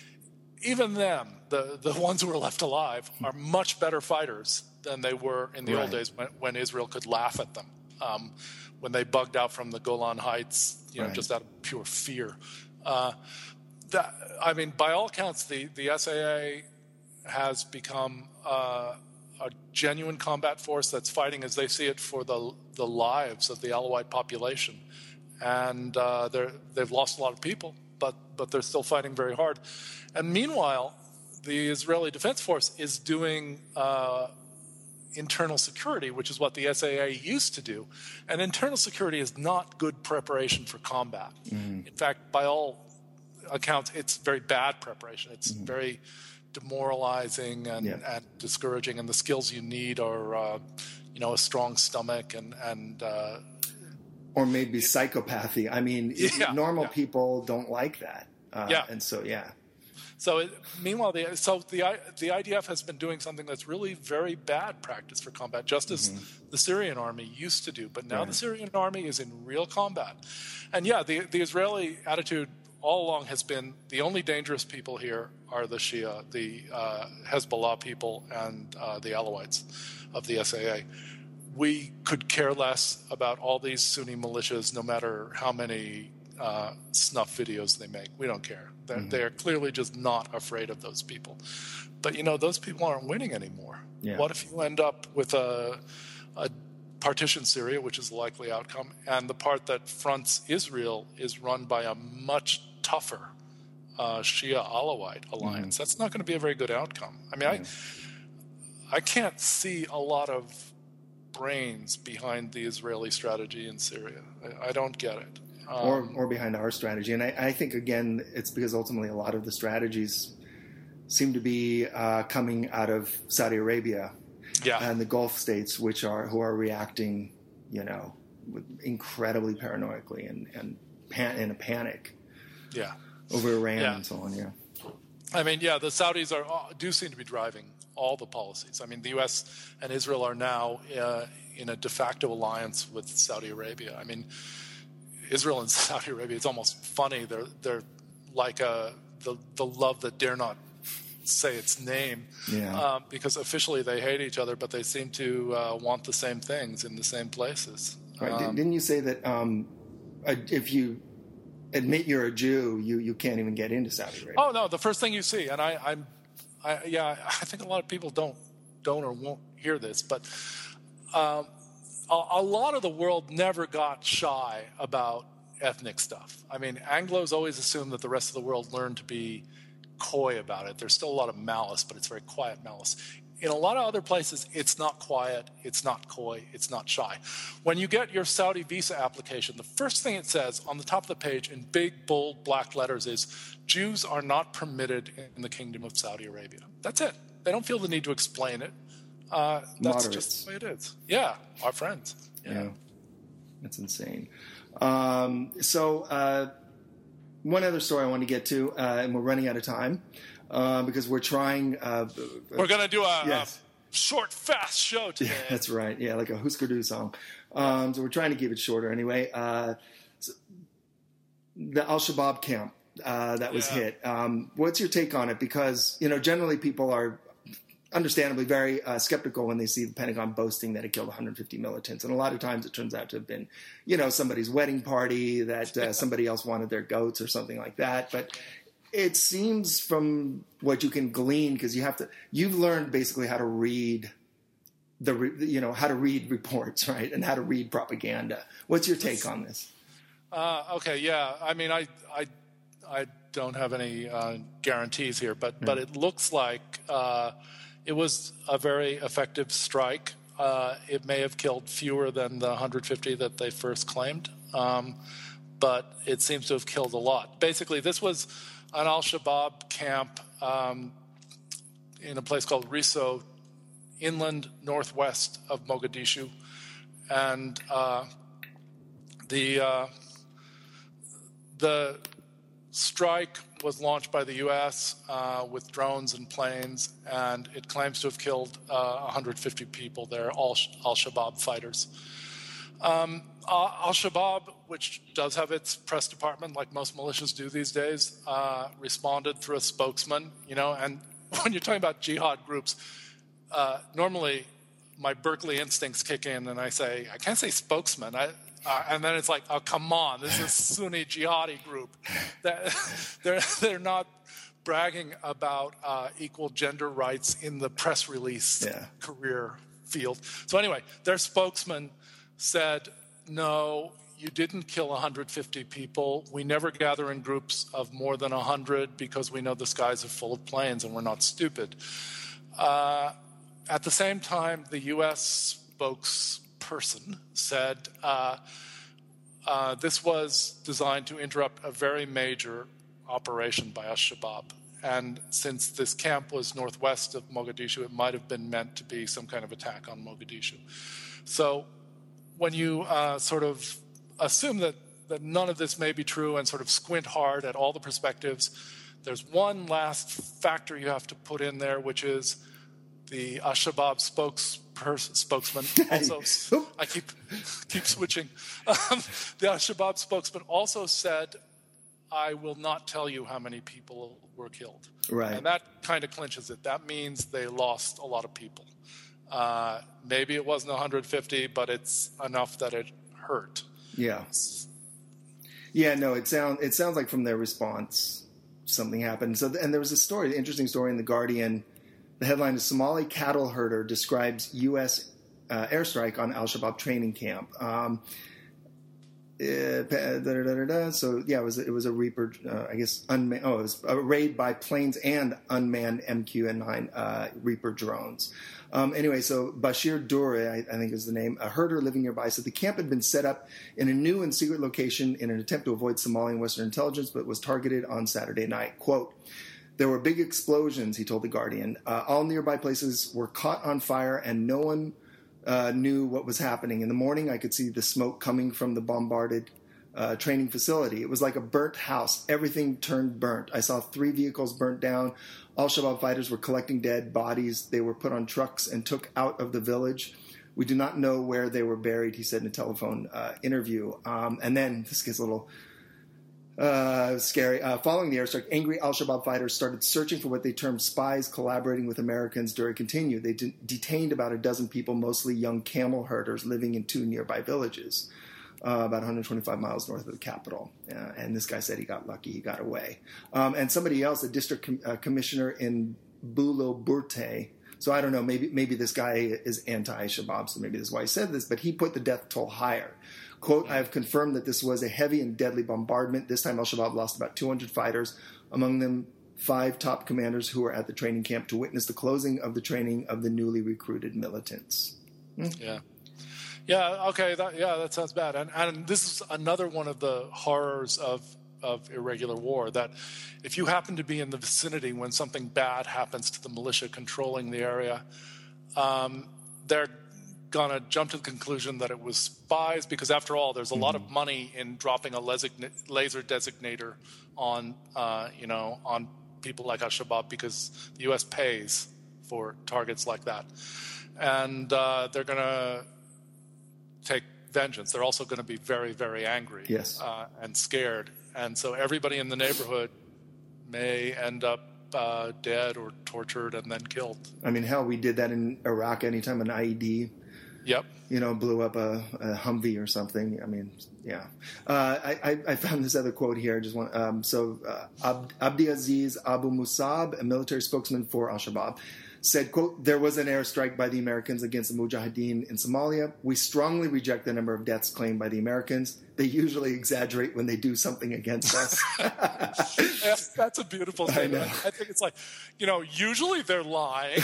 even them, the, the ones who are left alive, are much better fighters than they were in the right. old days when, when Israel could laugh at them, um, when they bugged out from the Golan Heights, you know, right. just out of pure fear. Uh, That, I mean, by all accounts, the, the S A A has become uh, a genuine combat force that's fighting, as they see it, for the the lives of the Alawite population. And uh, they're, they've lost a lot of people, but, but they're still fighting very hard. And meanwhile, the Israeli Defense Force is doing uh, internal security, which is what the S A A used to do. And internal security is not good preparation for combat. Mm-hmm. In fact, by all accounts, it's very bad preparation. It's mm-hmm. very demoralizing and, yeah. and discouraging, and the skills you need are, uh, you know, a strong stomach and and uh, or maybe psychopathy. I mean, yeah, normal yeah. people don't like that. Uh, yeah, and so yeah. So it, meanwhile, the so the the I D F has been doing something that's really very bad practice for combat, just as mm-hmm. the Syrian army used to do. But now right. the Syrian army is in real combat, and yeah, the the Israeli attitude all along has been the only dangerous people here are the Shia, the uh, Hezbollah people, and uh, the Alawites of the S A A. We could care less about all these Sunni militias, no matter how many uh, snuff videos they make. We don't care. They're, mm-hmm. they're clearly just not afraid of those people. But, you know, those people aren't winning anymore. Yeah. What if you end up with a, a partition Syria, which is the likely outcome, and the part that fronts Israel is run by a much tougher uh, Shia Alawite alliance? Mm-hmm. That's not going to be a very good outcome. I mean, yeah. I I can't see a lot of brains behind the Israeli strategy in Syria. I, I don't get it. Um, or or behind our strategy. And I, I think, again, it's because ultimately a lot of the strategies seem to be uh, coming out of Saudi Arabia yeah. and the Gulf states, which are who are reacting, you know, incredibly paranoidly and, and pan- in a panic. Yeah, over Iran yeah. and so on. Yeah, I mean, yeah, the Saudis are do seem to be driving all the policies. I mean, the U S and Israel are now uh, in a de facto alliance with Saudi Arabia. I mean, Israel and Saudi Arabia, it's almost funny. They're they're like a the the love that dare not say its name, yeah. um, because officially they hate each other, but they seem to uh, want the same things in the same places. Right? Um, Didn't you say that um, if you admit you're a Jew, you, you can't even get into Saudi Arabia? Oh no, the first thing you see, and I, I'm, I, yeah, I think a lot of people don't, don't or won't hear this, but um, a, a lot of the world never got shy about ethnic stuff. I mean, Anglos always assume that the rest of the world learned to be coy about it. There's still a lot of malice, but it's very quiet malice. In a lot of other places, it's not quiet, it's not coy, it's not shy. When you get your Saudi visa application, the first thing it says on the top of the page in big, bold, black letters is, Jews are not permitted in the Kingdom of Saudi Arabia. That's it. They don't feel the need to explain it. Uh, that's Moderates. just the way it is. Yeah, our friends. Yeah. yeah. That's insane. Um, so uh, one other story I want to get to, uh, and we're running out of time uh, because we're trying. Uh, we're going to do a, yes. a short, fast show today. Yeah, that's right. Yeah, like a Husker Du song. Um, so we're trying to keep it shorter anyway. Uh, so the Al-Shabaab camp uh, that was yeah. hit. Um, what's your take on it? Because, you know, generally people are understandably very uh, skeptical when they see the Pentagon boasting that it killed one hundred fifty militants. And a lot of times it turns out to have been, you know, somebody's wedding party that uh, somebody else wanted their goats or something like that. But it seems from what you can glean, because you have to, you've learned basically how to read the, you know, how to read reports, right? And how to read propaganda. What's your take on this? Uh, okay. Yeah. I mean, I, I, I don't have any uh, guarantees here, but, mm. but it looks like, uh, it was a very effective strike. Uh, it may have killed fewer than the one hundred fifty that they first claimed, um, but it seems to have killed a lot. Basically, this was an Al-Shabaab camp um, in a place called Riso, inland northwest of Mogadishu. And uh, the uh, the strike was launched by the U S uh, with drones and planes, and it claims to have killed uh, one hundred fifty people there, all Al-Shabaab fighters. Um, Al-Shabaab, which does have its press department, like most militias do these days, uh, responded through a spokesman. You know, and when you're talking about jihad groups, uh, normally my Berkeley instincts kick in, and I say, I can't say spokesman. I, Uh, and then it's like, oh, come on, this is a Sunni jihadi group. That, they're, they're not bragging about uh, equal gender rights in the press release yeah. career field. So anyway, their spokesman said, no, you didn't kill one hundred fifty people. We never gather in groups of more than one hundred because we know the skies are full of planes and we're not stupid. Uh, at the same time, the U S spokesperson person said uh, uh, this was designed to interrupt a very major operation by Al-Shabaab. And since this camp was northwest of Mogadishu, it might have been meant to be some kind of attack on Mogadishu. So when you uh, sort of assume that, that none of this may be true and sort of squint hard at all the perspectives, there's one last factor you have to put in there, which is the Al-Shabaab spokesperson, spokesman also, I keep keep switching. Um, the Al-Shabaab spokesman also said, I will not tell you how many people were killed. Right. And that kind of clinches it. That means they lost a lot of people. Uh, maybe it wasn't one hundred fifty, but it's enough that it hurt. Yeah. Yeah, no, it, sound, it sounds like from their response, something happened. So, and there was a story, an interesting story in The Guardian. The headline is Somali cattle herder describes U S uh, airstrike on Al-Shabaab training camp. Um, uh, da, da, da, da, so yeah, it was it was a Reaper, uh, I guess unmanned. Oh, it was a raid by planes and unmanned M Q nine uh, Reaper drones. Um, anyway, so Bashir Dure, I, I think is the name, a herder living nearby, said the camp had been set up in a new and secret location in an attempt to avoid Somali and Western intelligence, but was targeted on Saturday night. Quote. There were big explosions, he told The Guardian. Uh, all nearby places were caught on fire, and no one uh, knew what was happening. In the morning, I could see the smoke coming from the bombarded uh, training facility. It was like a burnt house. Everything turned burnt. I saw three vehicles burnt down. Al-Shabaab fighters were collecting dead bodies. They were put on trucks and took out of the village. We do not know where they were buried, he said in a telephone uh, interview. Um, and then, this gets a little... Uh, scary. Uh, following the airstrike, angry Al-Shabaab fighters started searching for what they termed spies collaborating with Americans. During continued, they de- detained about a dozen people, mostly young camel herders living in two nearby villages, uh, about one hundred twenty-five miles north of the capital. Uh, and this guy said he got lucky; he got away. Um, and somebody else, a district com- uh, commissioner in Bulo Burte. So I don't know. Maybe maybe this guy is anti-Shabaab, so maybe that's why he said this. But he put the death toll higher. Quote, I have confirmed that this was a heavy and deadly bombardment. This time Al-Shabaab lost about two hundred fighters, among them five top commanders who were at the training camp to witness the closing of the training of the newly recruited militants. Hmm? Yeah. Yeah, okay, that, yeah, that sounds bad. And, and this is another one of the horrors of, of irregular war, that if you happen to be in the vicinity when something bad happens to the militia controlling the area, um, they're going to jump to the conclusion that it was spies, because after all, there's a mm-hmm. lot of money in dropping a laser designator on, uh, you know, on people like Al-Shabaab, because the U S pays for targets like that. And uh, they're going to take vengeance. They're also going to be very, very angry yes. uh, and scared. And so everybody in the neighborhood may end up uh, dead or tortured and then killed. I mean, hell, we did that in Iraq. Anytime an I E D, yep, you know, blew up a, a Humvee or something. I mean, yeah. Uh, I, I found this other quote here. I just want um, so uh, Ab- Abdiaziz Abu Musab, a military spokesman for Al-Shabaab, said, quote, "There was an airstrike by the Americans against the Mujahideen in Somalia. We strongly reject the number of deaths claimed by the Americans. They usually exaggerate when they do something against us." Yeah, that's a beautiful thing. I, I think it's like, you know, usually they're lying,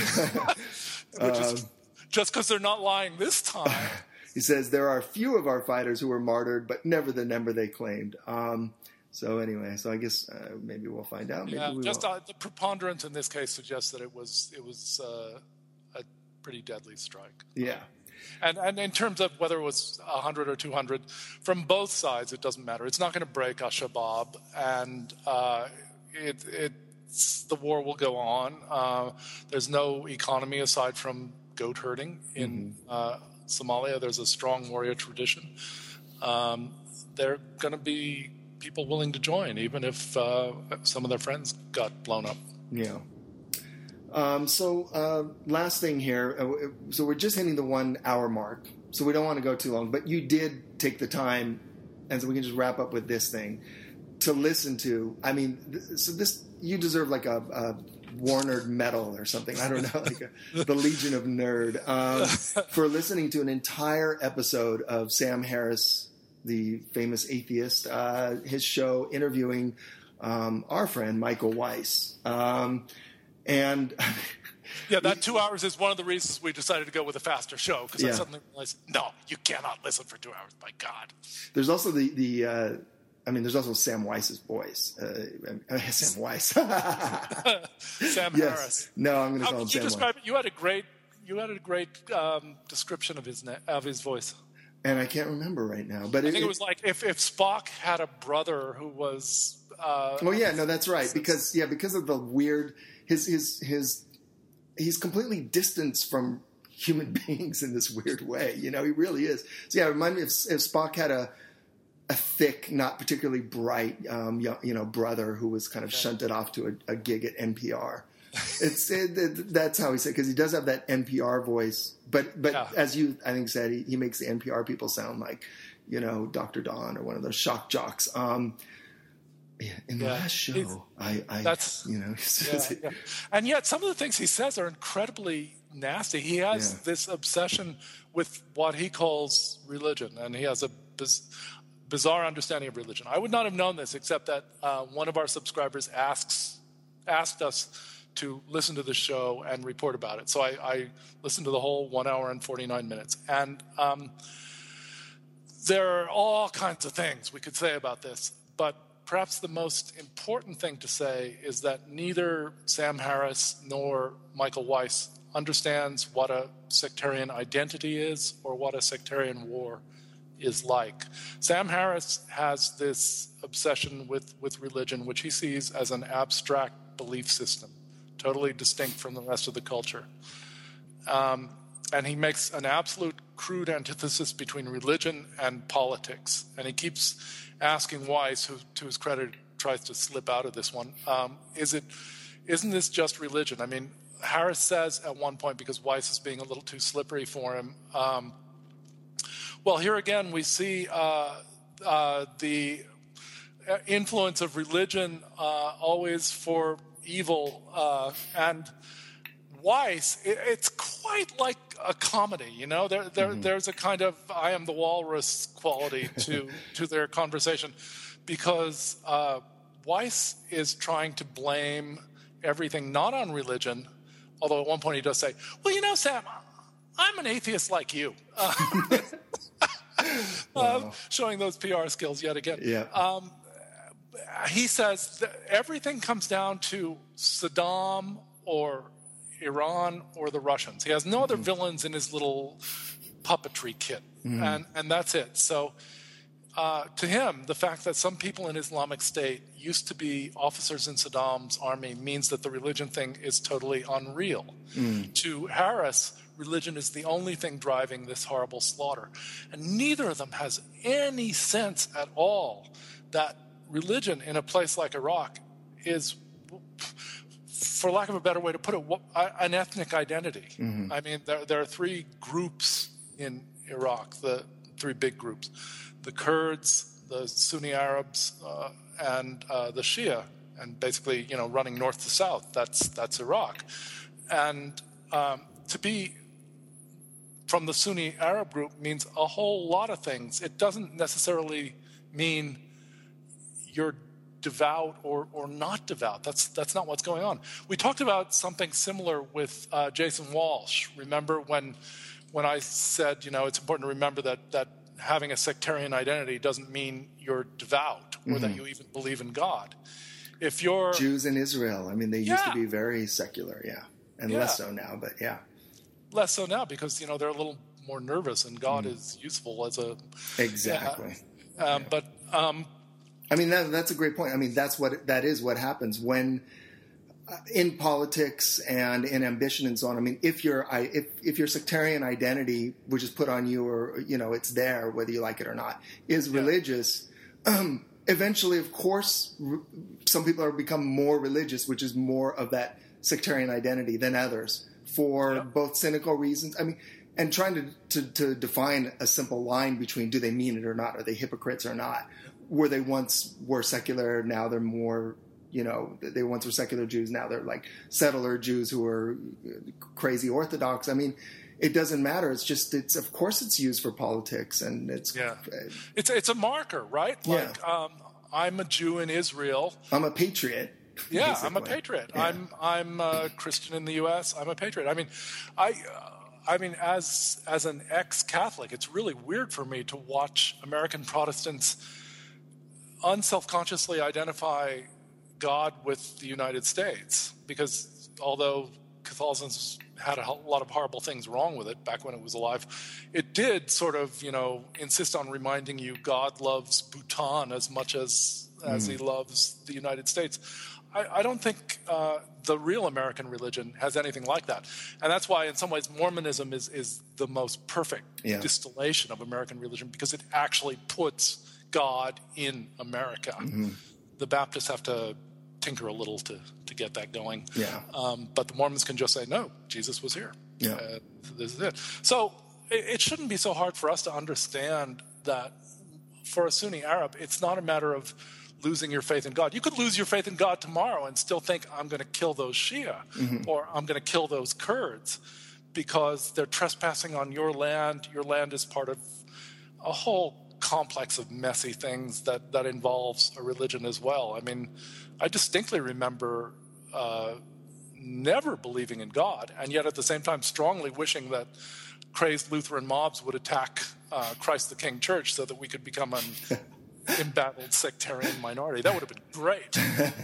which is um, just because they're not lying this time. He says, "There are few of our fighters who were martyred, but never the number they claimed." Um, So anyway, so I guess uh, maybe we'll find out. Maybe yeah, we just won't. Uh, the preponderance in this case suggests that it was it was uh, a pretty deadly strike. Yeah, and and in terms of whether it was a hundred or two hundred, from both sides, it doesn't matter. It's not going to break Al-Shabaab, and uh, it it's the war will go on. Uh, there's no economy aside from goat herding in mm-hmm. uh, Somalia. There's a strong warrior tradition. Um, they're going to be people willing to join, even if uh, some of their friends got blown up. Yeah. Um, so uh, last thing here. Uh, so we're just hitting the one hour mark. So we don't want to go too long. But you did take the time, and so we can just wrap up with this thing, to listen to. I mean, th- so this you deserve like a, a Warner medal or something. I don't know, like a, the Legion of Nerd um, for listening to an entire episode of Sam Harris, the famous atheist, uh, his show interviewing um, our friend Michael Weiss. Um, and yeah, that two hours is one of the reasons we decided to go with a faster show, because yeah. I suddenly realized, no, you cannot listen for two hours. My God. There's also the, the uh, I mean, there's also Sam Weiss's voice. Uh, Sam Weiss. Sam yes. Harris. No, I'm going to How call him did you Sam describe Weiss. it? You had a great, you had a great um, description of his of his voice. And I can't remember right now, but I it, think it was like if, if Spock had a brother who was. Uh, oh yeah, no, that's right. Because yeah, because of the weird, his his his, he's completely distanced from human beings in this weird way. You know, he really is. So yeah, remind me if, if Spock had a a thick, not particularly bright, um, you know, brother who was kind of okay. shunted off to a, a gig at N P R. It's it, it, that's how he said, because he does have that N P R voice, but but yeah. as you I think said, he, he makes the N P R people sound like, you know, Doctor Don or one of those shock jocks. Um, yeah, in the yeah. last show, it's, I, I that's you know, yeah, yeah. and yet some of the things he says are incredibly nasty. He has yeah. this obsession with what he calls religion, and he has a biz, bizarre understanding of religion. I would not have known this except that uh, one of our subscribers asks asked us to listen to the show and report about it. So I, I listened to the whole one hour and forty-nine minutes. And um, there are all kinds of things we could say about this, but perhaps the most important thing to say is that neither Sam Harris nor Michael Weiss understands what a sectarian identity is or what a sectarian war is like. Sam Harris has this obsession with, with religion, which he sees as an abstract belief system, totally distinct from the rest of the culture. Um, and he makes an absolute crude antithesis between religion and politics. And he keeps asking Weiss, who to his credit tries to slip out of this one, um, is it, isn't this just religion? I mean, Harris says at one point, because Weiss is being a little too slippery for him, um, well, here again we see uh, uh, the influence of religion uh, always for evil, uh, and Weiss, it, it's quite like a comedy, you know. There, there, mm-hmm. There's a kind of I am the walrus quality to to their conversation, because uh, Weiss is trying to blame everything not on religion, although at one point he does say, "Well, you know, Sam, I'm an atheist like you," uh, wow. uh, showing those P R skills yet again. Yeah. Um, he says that everything comes down to Saddam or Iran or the Russians. He has no other mm-hmm. villains in his little puppetry kit, mm-hmm. and and that's it. So. Uh, to him, the fact that some people in Islamic State used to be officers in Saddam's army means that the religion thing is totally unreal. Mm. To Harris, religion is the only thing driving this horrible slaughter. And neither of them has any sense at all that religion in a place like Iraq is, for lack of a better way to put it, an ethnic identity. Mm-hmm. I mean, there, there are three groups in Iraq, the three big groups. The Kurds, the Sunni Arabs, uh, and uh, the Shia, and basically, you know, running north to south. That's that's Iraq, and um, to be from the Sunni Arab group means a whole lot of things. It doesn't necessarily mean you're devout or or not devout. That's that's not what's going on. We talked about something similar with uh, Jason Walsh. Remember when when I said, you know, it's important to remember that that. having a sectarian identity doesn't mean you're devout or mm-hmm. that you even believe in God. If you're Jews in Israel, I mean, they yeah. used to be very secular, yeah, and yeah. less so now, but yeah, less so now because you know they're a little more nervous, and God mm. is useful as a exactly. Yeah. Um, yeah. But um, I mean, that, that's a great point. I mean, that's what that is what happens when. Uh, in politics and in ambition and so on. I mean, if your if if your sectarian identity, which is put on you, or you know, it's there whether you like it or not, is yeah. religious. Um, eventually, of course, r- some people are become more religious, which is more of that sectarian identity than others for yeah. both cynical reasons. I mean, and trying to, to to define a simple line between do they mean it or not, are they hypocrites or not? Were they once were secular, now they're more. You know, they once were secular Jews, now they're like settler Jews who are crazy Orthodox. I mean, it doesn't matter. It's just, it's of course it's used for politics, and it's yeah, it's it's a marker, right? Like, yeah. um, I'm a Jew in Israel. I'm a patriot. Yeah, basically. I'm a patriot. Yeah. I'm I'm a Christian in the U S. I'm a patriot. I mean, I. Uh, I mean, as as an ex-Catholic, it's really weird for me to watch American Protestants unselfconsciously identify God with the United States, because although Catholicism had a lot of horrible things wrong with it back when it was alive, it did sort of, you know, insist on reminding you God loves Bhutan as much as as mm. he loves the United States. I, I don't think uh, the real American religion has anything like that, and that's why, in some ways, Mormonism is is the most perfect yeah. distillation of American religion, because it actually puts God in America. Mm-hmm. The Baptists have to tinker a little to, to get that going. Yeah. Um, but the Mormons can just say, no, Jesus was here. Yeah. Uh, this is it. So it, it shouldn't be so hard for us to understand that for a Sunni Arab, it's not a matter of losing your faith in God. You could lose your faith in God tomorrow and still think, I'm going to kill those Shia mm-hmm. or I'm going to kill those Kurds because they're trespassing on your land. Your land is part of a whole complex of messy things that, that involves a religion as well. I mean, I distinctly remember uh, never believing in God, and yet at the same time strongly wishing that crazed Lutheran mobs would attack uh, Christ the King Church so that we could become an embattled sectarian minority. That would have been great.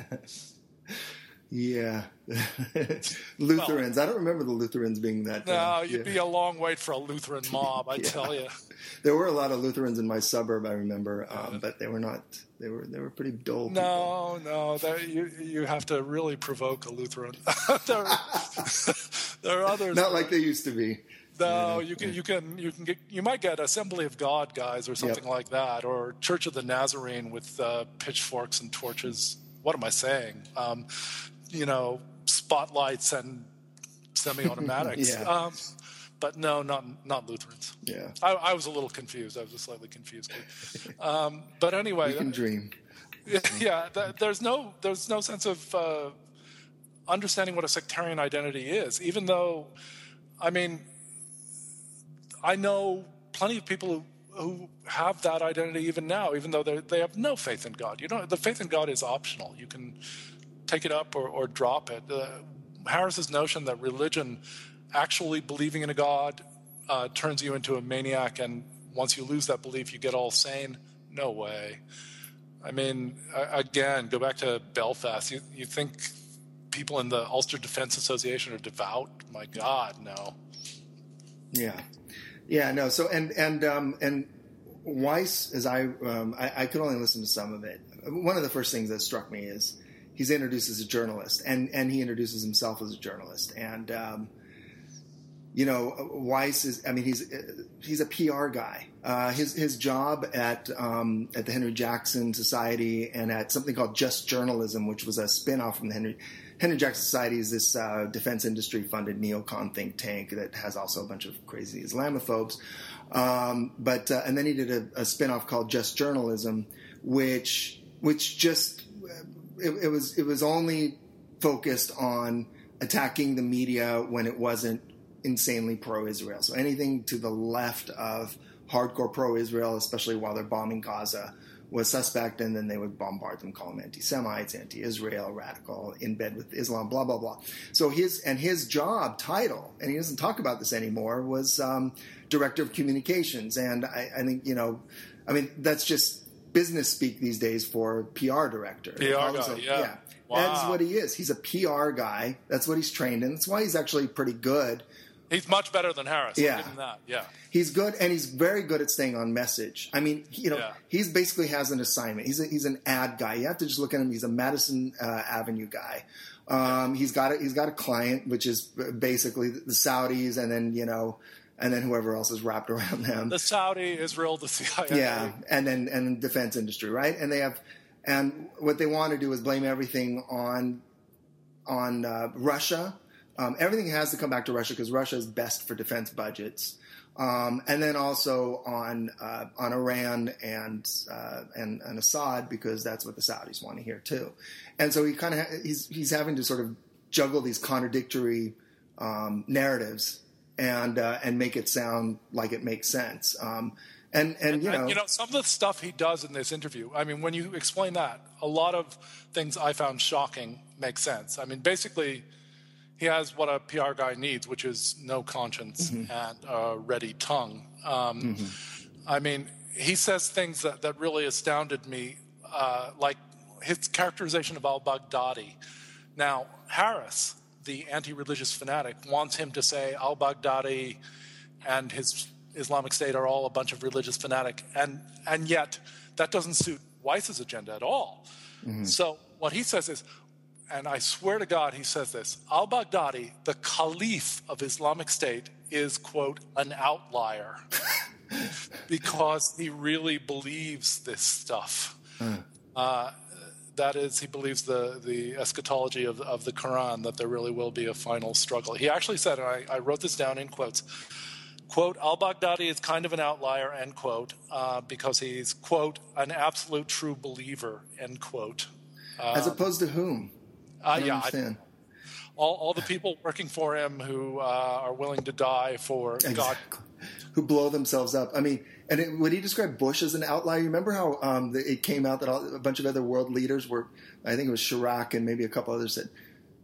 Yeah. Lutherans. Well, I don't remember the Lutherans being that. No, uh, you'd yeah. be a long wait for a Lutheran mob, I yeah. tell you. There were a lot of Lutherans in my suburb, I rember, um, but they were not. They were they were pretty dull. No, people. no, that, you you have to really provoke a Lutheran. there, there are others. Not like they used to be. No, yeah. you can you can you can get you might get Assembly of God guys or something yep. like that, or Church of the Nazarene with uh, pitchforks and torches. What am I saying? Um, you know, spotlights and semi-automatics. yeah. um, but no, not not Lutherans. Yeah, I, I was a little confused. I was just slightly confused. Um, but anyway, you can dream. Yeah, yeah th- there's no there's no sense of uh, understanding what a sectarian identity is. Even though, I mean, I know plenty of people who. who have that identity even now, even though they they have no faith in God. You know, the faith in God is optional. You can take it up or, or drop it. Uh, Harris's notion that religion, actually believing in a God, uh, turns you into a maniac, and once you lose that belief, you get all sane. No way. I mean, again, go back to Belfast. You, you think people in the Ulster Defence Association are devout? My God, no. Yeah. Yeah, no. So and and um, and Weiss, as I, um, I I could only listen to some of it. One of the first things that struck me is he's introduced as a journalist, and and he introduces himself as a journalist, and um, you know, Weiss is. I mean, he's he's a P R guy. Uh, his his job at um, at the Henry Jackson Society and at something called Just Journalism, which was a spinoff from the Henry. Henry Jackson Society is this uh, defense industry-funded neocon think tank that has also a bunch of crazy Islamophobes. Um, but uh, and then he did a, a spin-off called Just Journalism, which which just it, it was it was only focused on attacking the media when it wasn't insanely pro-Israel. So anything to the left of hardcore pro-Israel, especially while they're bombing Gaza, was suspect, and then they would bombard them, call them anti-Semites, anti-Israel, radical, in bed with Islam, blah, blah, blah. So his, and his job title, and he doesn't talk about this anymore, was um, Director of Communications. And I, I think, you know, I mean, that's just business speak these days for P R director. P R guy, a, yeah. yeah. Wow. That's what he is. He's a P R guy. That's what he's trained in. That's why he's actually pretty good. He's much better than Harris. Yeah. I'll give him that. Yeah. He's good, and he's very good at staying on message. I mean, you know, Yeah. he's basically has an assignment. He's a, he's an ad guy. You have to just look at him. He's a Madison uh, Avenue guy. Um, he's got a, he's got a client, which is basically the Saudis, and then you know, and then whoever else is wrapped around them. The Saudi, Israel, the C I A. Yeah, and then and defense industry, right? And they have, and what they want to do is blame everything on on uh, Russia. Um, everything has to come back to Russia because Russia is best for defense budgets, um, and then also on uh, on Iran and, uh, and and Assad because that's what the Saudis want to hear too. And so he kind of ha- he's he's having to sort of juggle these contradictory um, narratives and uh, and make it sound like it makes sense. Um, and and you know, and, you know, some of the stuff he does in this interview. I mean, when you explain that, a lot of things I found shocking make sense. I mean, basically, he has what a P R guy needs, which is no conscience mm-hmm. and a ready tongue. Um, mm-hmm. I mean, he says things that, that really astounded me, uh, like his characterization of al-Baghdadi. Now, Harris, the anti-religious fanatic, wants him to say al-Baghdadi and his Islamic State are all a bunch of religious fanatic, and and yet that doesn't suit Weiss's agenda at all. Mm-hmm. So what he says is, and I swear to God he says this, al-Baghdadi, the caliph of Islamic State, is, quote, an outlier because he really believes this stuff. Mm. Uh, that is, he believes the, the eschatology of, of the Quran, that there really will be a final struggle. He actually said, and I, I wrote this down in quotes, quote, al-Baghdadi is kind of an outlier, end quote, uh, because he's, quote, an absolute true believer, end quote. Uh, As opposed to whom? Uh, I don't yeah, understand. I, all, all the people working for him who uh, are willing to die for exactly. God. Who blow themselves up. I mean, and it, would he describe Bush as an outlier? You remember how um, the, it came out that all, a bunch of other world leaders were, I think it was Chirac and maybe a couple others said,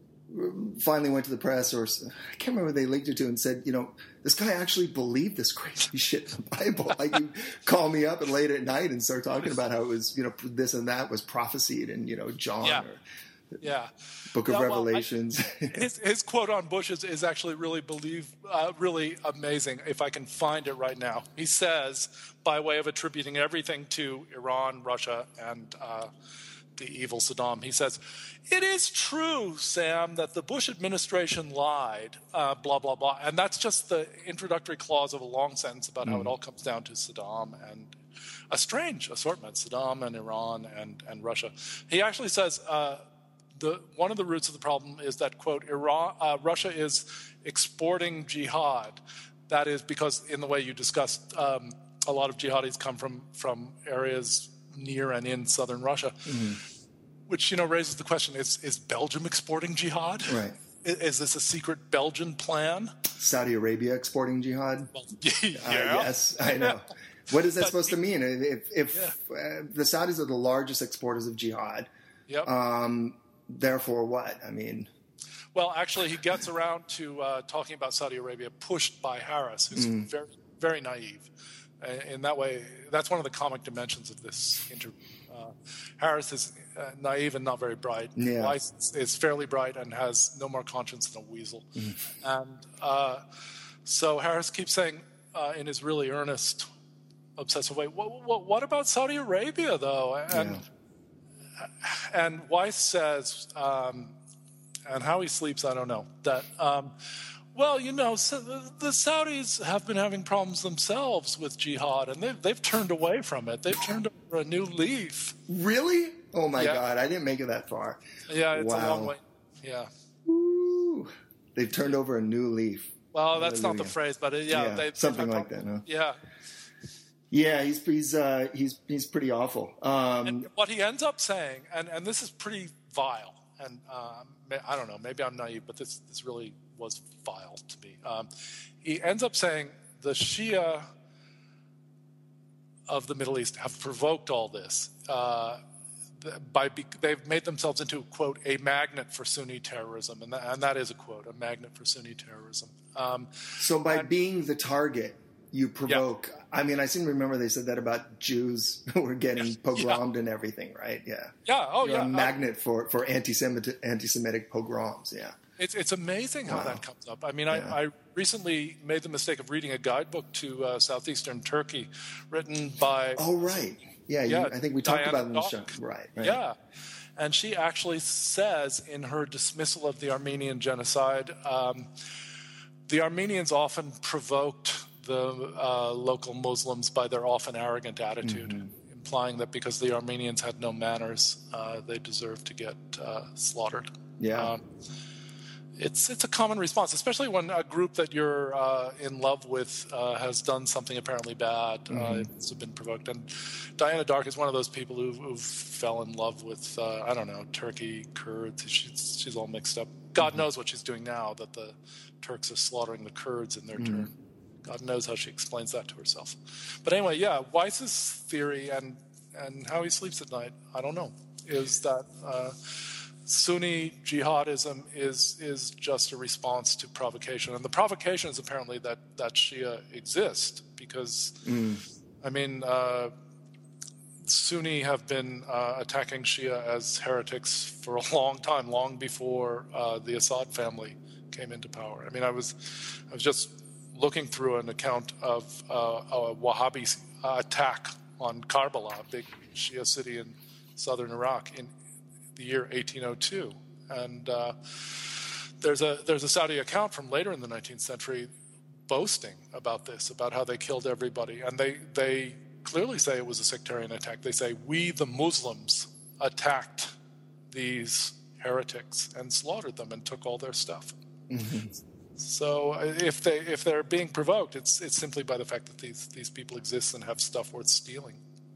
finally went to the press, or I can't remember who they linked it to, and said, you know, this guy actually believed this crazy shit in the Bible. Like, you call me up and late at night and start talking about how it was, you know, this and that was prophesied in, you know, John yeah. or yeah. Book of no, Revelations. Well, I, his, his quote on Bush is, is actually really believe, uh, really amazing. If I can find it right now, he says, by way of attributing everything to Iran, Russia, and uh, the evil Saddam, he says, "It is true, Sam, that the Bush administration lied, uh, blah, blah, blah." And that's just the introductory clause of a long sentence about mm. how it all comes down to Saddam and a strange assortment, Saddam and Iran and, and Russia. He actually says uh, the one of the roots of the problem is that, quote, Iran, uh, Russia is exporting jihad. That is because, in the way you discussed, um, a lot of jihadis come from, from areas near and in southern Russia, mm-hmm. which, you know, raises the question, is, is Belgium exporting jihad? Right. Is, is this a secret Belgian plan? Saudi Arabia exporting jihad? Well, yeah. Uh, yes, I know. What is that supposed to mean? If, if yeah. uh, the Saudis are the largest exporters of jihad, yep. um, therefore what? I mean... Well, actually, he gets around to uh, talking about Saudi Arabia pushed by Harris, who's mm. very, very naive. In that way, that's one of the comic dimensions of this interview. Uh, Harris is uh, naive and not very bright. Yeah. Weiss is fairly bright and has no more conscience than a weasel. Mm. And uh, so Harris keeps saying, uh, in his really earnest, obsessive way. What, what, what about Saudi Arabia, though? And yeah. and Weiss says, um, and how he sleeps, I don't know. That um, well, you know, so the Saudis have been having problems themselves with jihad, and they've they've turned away from it. They've turned over a new leaf. Really? Oh my yeah. God! I didn't make it that far. Yeah, it's wow. a long way. Yeah. Woo. They've turned over a new leaf. Well, that's Hallelujah. Not the phrase, but it, yeah, yeah they, something like that. Huh? Yeah. Yeah, he's he's uh, he's he's pretty awful. Um, and what he ends up saying, and, and this is pretty vile, and um, I don't know, maybe I'm naive, but this this really was vile to me. Um, he ends up saying the Shia of the Middle East have provoked all this. Uh, by they've made themselves into, quote, a magnet for Sunni terrorism, and that, and that is a quote, a magnet for Sunni terrorism. Um, so by and, being the target, you provoke. Yeah. I mean, I seem to remember they said that about Jews who were getting yeah. pogromed yeah. and everything, right? Yeah. Yeah. Oh, You're yeah. a magnet uh, for for anti-Semitic, anti-Semitic pogroms. Yeah. It's it's amazing how wow. that comes up. I mean, yeah. I, I recently made the mistake of reading a guidebook to uh, southeastern Turkey, written by. Oh right. Yeah, you, yeah, I think we talked Diana about it in the Dock. show. Right, right. Yeah. And she actually says in her dismissal of the Armenian genocide, um, the Armenians often provoked the uh, local Muslims by their often arrogant attitude, mm-hmm. implying that because the Armenians had no manners, uh, they deserved to get uh, slaughtered. Yeah. Um, It's it's a common response, especially when a group that you're uh, in love with uh, has done something apparently bad. Mm-hmm. Uh, it's been provoked. And Diana Dark is one of those people who who fell in love with, uh, I don't know, Turkey, Kurds. She's, she's all mixed up. God mm-hmm. knows what she's doing now that the Turks are slaughtering the Kurds in their mm-hmm. turn. God knows how she explains that to herself. But anyway, yeah, Weiss's theory and, and how he sleeps at night, I don't know, is that... Uh, Sunni jihadism is is just a response to provocation, and the provocation is apparently that, that Shia exist because, mm. I mean, uh, Sunni have been uh, attacking Shia as heretics for a long time, long before uh, the Assad family came into power. I mean, I was I was just looking through an account of uh, a Wahhabi attack on Karbala, a big Shia city in southern Iraq, in the year eighteen oh two, and uh, there's a there's a Saudi account from later in the nineteenth century boasting about this, about how they killed everybody, and they they clearly say it was a sectarian attack. They say we the Muslims attacked these heretics and slaughtered them and took all their stuff. Mm-hmm. So if they if they're being provoked, it's it's simply by the fact that these these people exist and have stuff worth stealing.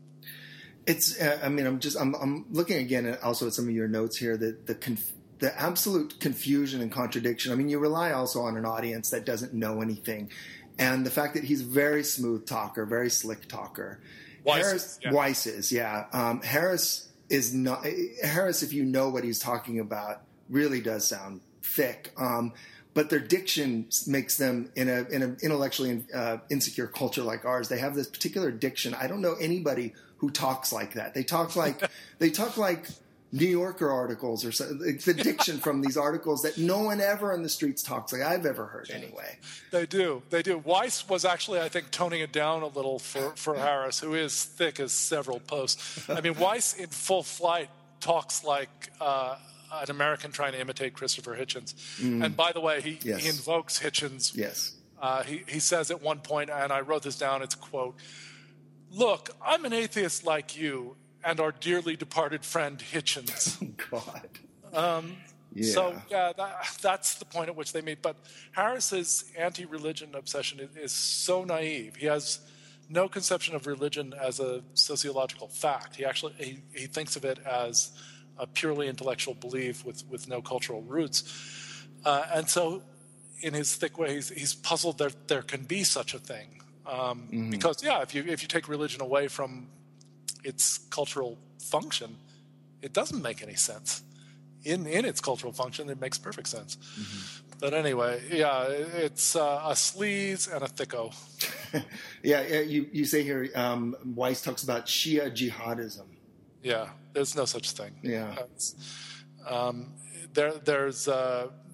It's. Uh, I mean, I'm just. I'm. I'm looking again at also at some of your notes here. That the conf- the absolute confusion and contradiction. I mean, you rely also on an audience that doesn't know anything, and the fact that he's a very smooth talker, very slick talker. Weiss, Harris, yeah. Weiss is, yeah. Um, Harris is not. Harris, if you know what he's talking about, really does sound thick. Um, but their diction makes them, in a in an intellectually uh, insecure culture like ours, they have this particular diction. I don't know anybody who talks like that. They talk like they talk like New Yorker articles or so, the diction from these articles that no one ever in the streets talks like I've ever heard anyway. They do. They do. Weiss was actually, I think, toning it down a little for, for Harris, who is thick as several posts. I mean, Weiss in full flight talks like uh, an American trying to imitate Christopher Hitchens. Mm. And by the way, he, yes. he invokes Hitchens. Yes. Uh, he, he says at one point, and I wrote this down, it's a quote, "Look, I'm an atheist like you and our dearly departed friend Hitchens." Oh, God. Um, yeah. So, yeah, that, that's the point at which they meet. But Harris's anti-religion obsession is, is so naive. He has no conception of religion as a sociological fact. He actually he, he thinks of it as a purely intellectual belief with, with no cultural roots. Uh, and so, in his thick way, he's, he's puzzled that there can be such a thing. Um, mm-hmm. Because, yeah, if you if you take religion away from its cultural function, it doesn't make any sense. In in its cultural function, it makes perfect sense. Mm-hmm. But anyway, yeah, it's uh, a sleaze and a thicko. yeah, you, you say here, um, Weiss talks about Shia jihadism. Yeah, there's no such thing. Yeah. Um, there, there's uh,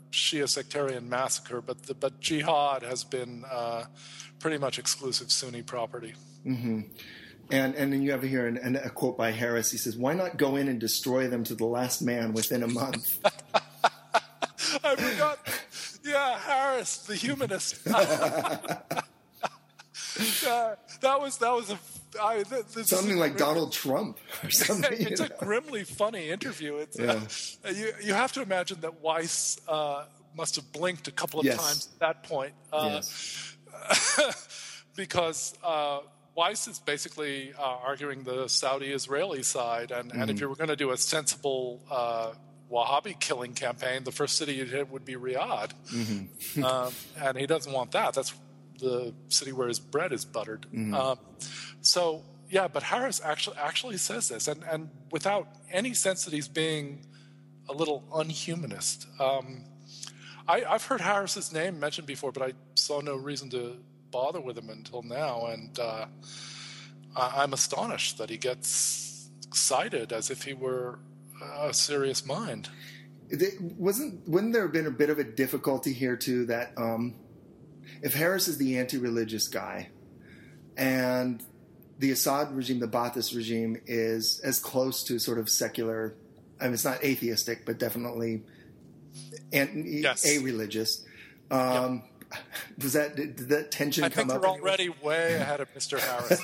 Shia sectarian massacre, but the, but jihad has been uh, pretty much exclusive Sunni property. Mm-hmm. And and then you have here an, an, a quote by Harris. He says, "Why not go in and destroy them to the last man within a month?" I forgot. Yeah, Harris, the humanist. uh, that was that was a I, this something like grim, Donald Trump or something. It's a know? grimly funny interview. It's, yeah. uh, you you have to imagine that Weiss uh, must have blinked a couple of yes. times at that point, uh, yes. because uh, Weiss is basically uh, arguing the Saudi-Israeli side, and, mm-hmm. and if you were going to do a sensible uh, Wahhabi killing campaign, the first city you'd hit would be Riyadh, mm-hmm. um, and he doesn't want that. That's the city where his bread is buttered. Mm-hmm. Um, so yeah, but Harris actually actually says this, and, and without any sense that he's being a little unhumanist. Um, I, I've heard Harris's name mentioned before, but I saw no reason to bother with him until now, and uh, I, I'm astonished that he gets excited as if he were a serious mind. It wasn't wouldn't there have been a bit of a difficulty here too that um, if Harris is the anti-religious guy and the Assad regime, the Ba'athist regime, is as close to sort of secular, I mean, it's not atheistic, but definitely an, yes. a-religious. Um, yep. Was that, did that tension I come up? I think you're already way ahead of Mister Harris.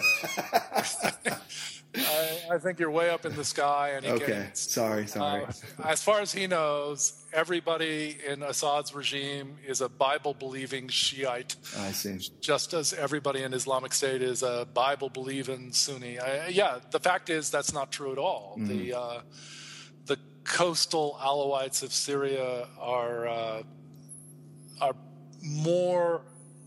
I, I think you're way up in the sky. And he okay, gets, sorry, sorry. Uh, as far as he knows, everybody in Assad's regime is a Bible-believing Shiite. I see. Just as everybody in Islamic State is a Bible-believing Sunni. I, yeah, the fact is that's not true at all. Mm-hmm. The uh, the coastal Alawites of Syria are uh, are more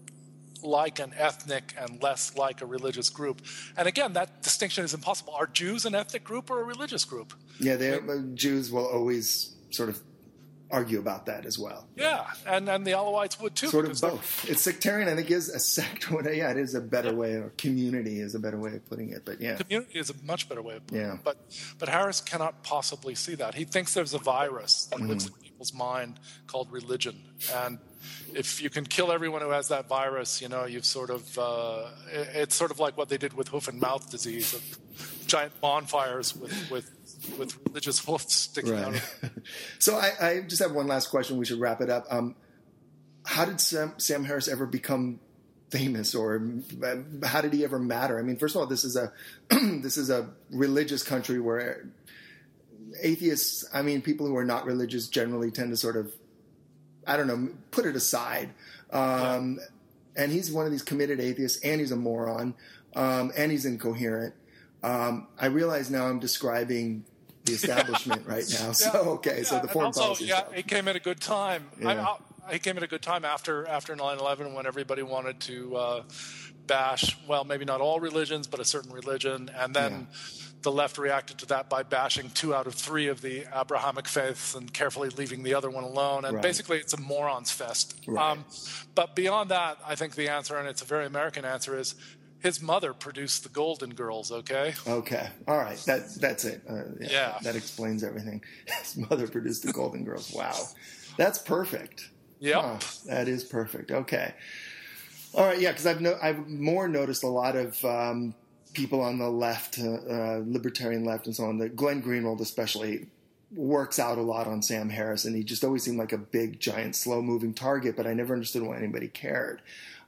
like an ethnic and less like a religious group. And again, that distinction is impossible. Are Jews an ethnic group or a religious group? Yeah, they, Jews will always sort of argue about that as well. Yeah, and, and the Alawites would too. Sort of both. It's sectarian, I think, is a sect. Yeah, it is a better yeah. way, or community is a better way of putting it. But yeah. Community is a much better way of putting yeah. it. But, but Harris cannot possibly see that. He thinks there's a virus that mm-hmm. lives in people's mind called religion. And if you can kill everyone who has that virus, you know, you've sort of, uh, it's sort of like what they did with hoof and mouth disease, of giant bonfires with, with, with religious hoofs sticking right. out of it. So I, I just have one last question. We should wrap it up. Um, how did Sam, Sam Harris ever become famous, or how did he ever matter? I mean, first of all, this is a, this is a religious country where atheists, I mean, people who are not religious generally tend to sort of, I don't know, put it aside. Um, yeah. And he's one of these committed atheists, and he's a moron, um, and he's incoherent. Um, I realize now I'm describing the establishment right now. So, yeah. okay, yeah. so the foreign also, policy yeah, stuff. he came at a good time. Yeah. I, I came at a good time after after nine eleven, when everybody wanted to uh, bash, well, maybe not all religions, but a certain religion. And then yeah. the left reacted to that by bashing two out of three of the Abrahamic faiths and carefully leaving the other one alone. And right. basically, it's a morons fest. Right. Um, but beyond that, I think the answer, and it's a very American answer, is his mother produced the Golden Girls, okay? Okay. All right. That, that's it. Uh, yeah, yeah. That explains everything. His mother produced the Golden Girls. Wow. That's perfect. Yep. Huh, that is perfect. Okay. All right. Yeah, because I've, no, I've more noticed a lot of um, people on the left, uh, uh, libertarian left and so on, the Glenn Greenwald especially, works out a lot on Sam Harris, and he just always seemed like a big, giant, slow-moving target, but I never understood why anybody cared.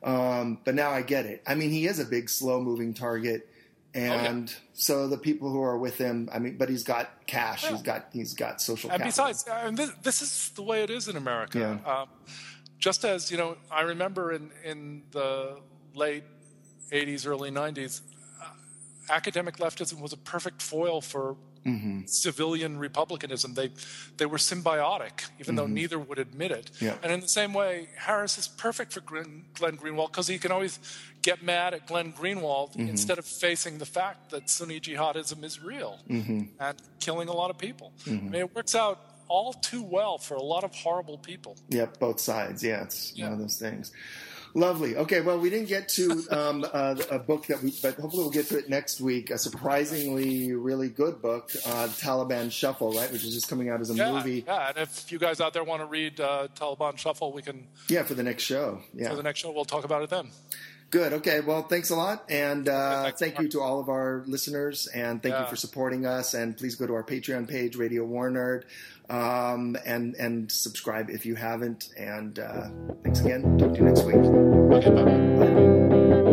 Um, but now I get it. I mean, he is a big, slow-moving target, and oh, yeah. so the people who are with him, I mean, but he's got cash, yeah. he's got he's got social and capital. Besides, and this, this is the way it is in America. Yeah. Um, just as, you know, I remember in, in the late eighties, early nineties, uh, academic leftism was a perfect foil for mm-hmm. civilian republicanism. They they were symbiotic, even mm-hmm. though neither would admit it. Yeah. And in the same way, Harris is perfect for Glenn, Glenn Greenwald, because he can always get mad at Glenn Greenwald mm-hmm. instead of facing the fact that Sunni jihadism is real mm-hmm. and killing a lot of people. Mm-hmm. I mean, it works out all too well for a lot of horrible people. Yep, both sides. Yeah, it's yeah. one of those things. Lovely. Okay, well, we didn't get to um, uh, a book that we, but hopefully we'll get to it next week. A surprisingly really good book, uh, Taliban Shuffle, right, which is just coming out as a yeah, movie. Yeah, and if you guys out there want to read uh, Taliban Shuffle, we can. Yeah, for the next show. Yeah, for the next show, we'll talk about it then. Good. Okay. Well, thanks a lot. And uh, Thanks, thank Mark. you to all of our listeners. And thank Yeah. you for supporting us. And please go to our Patreon page, Radio War Nerd, um, and, and subscribe if you haven't. And uh, thanks again. Talk to you next week. Okay, bye. Bye.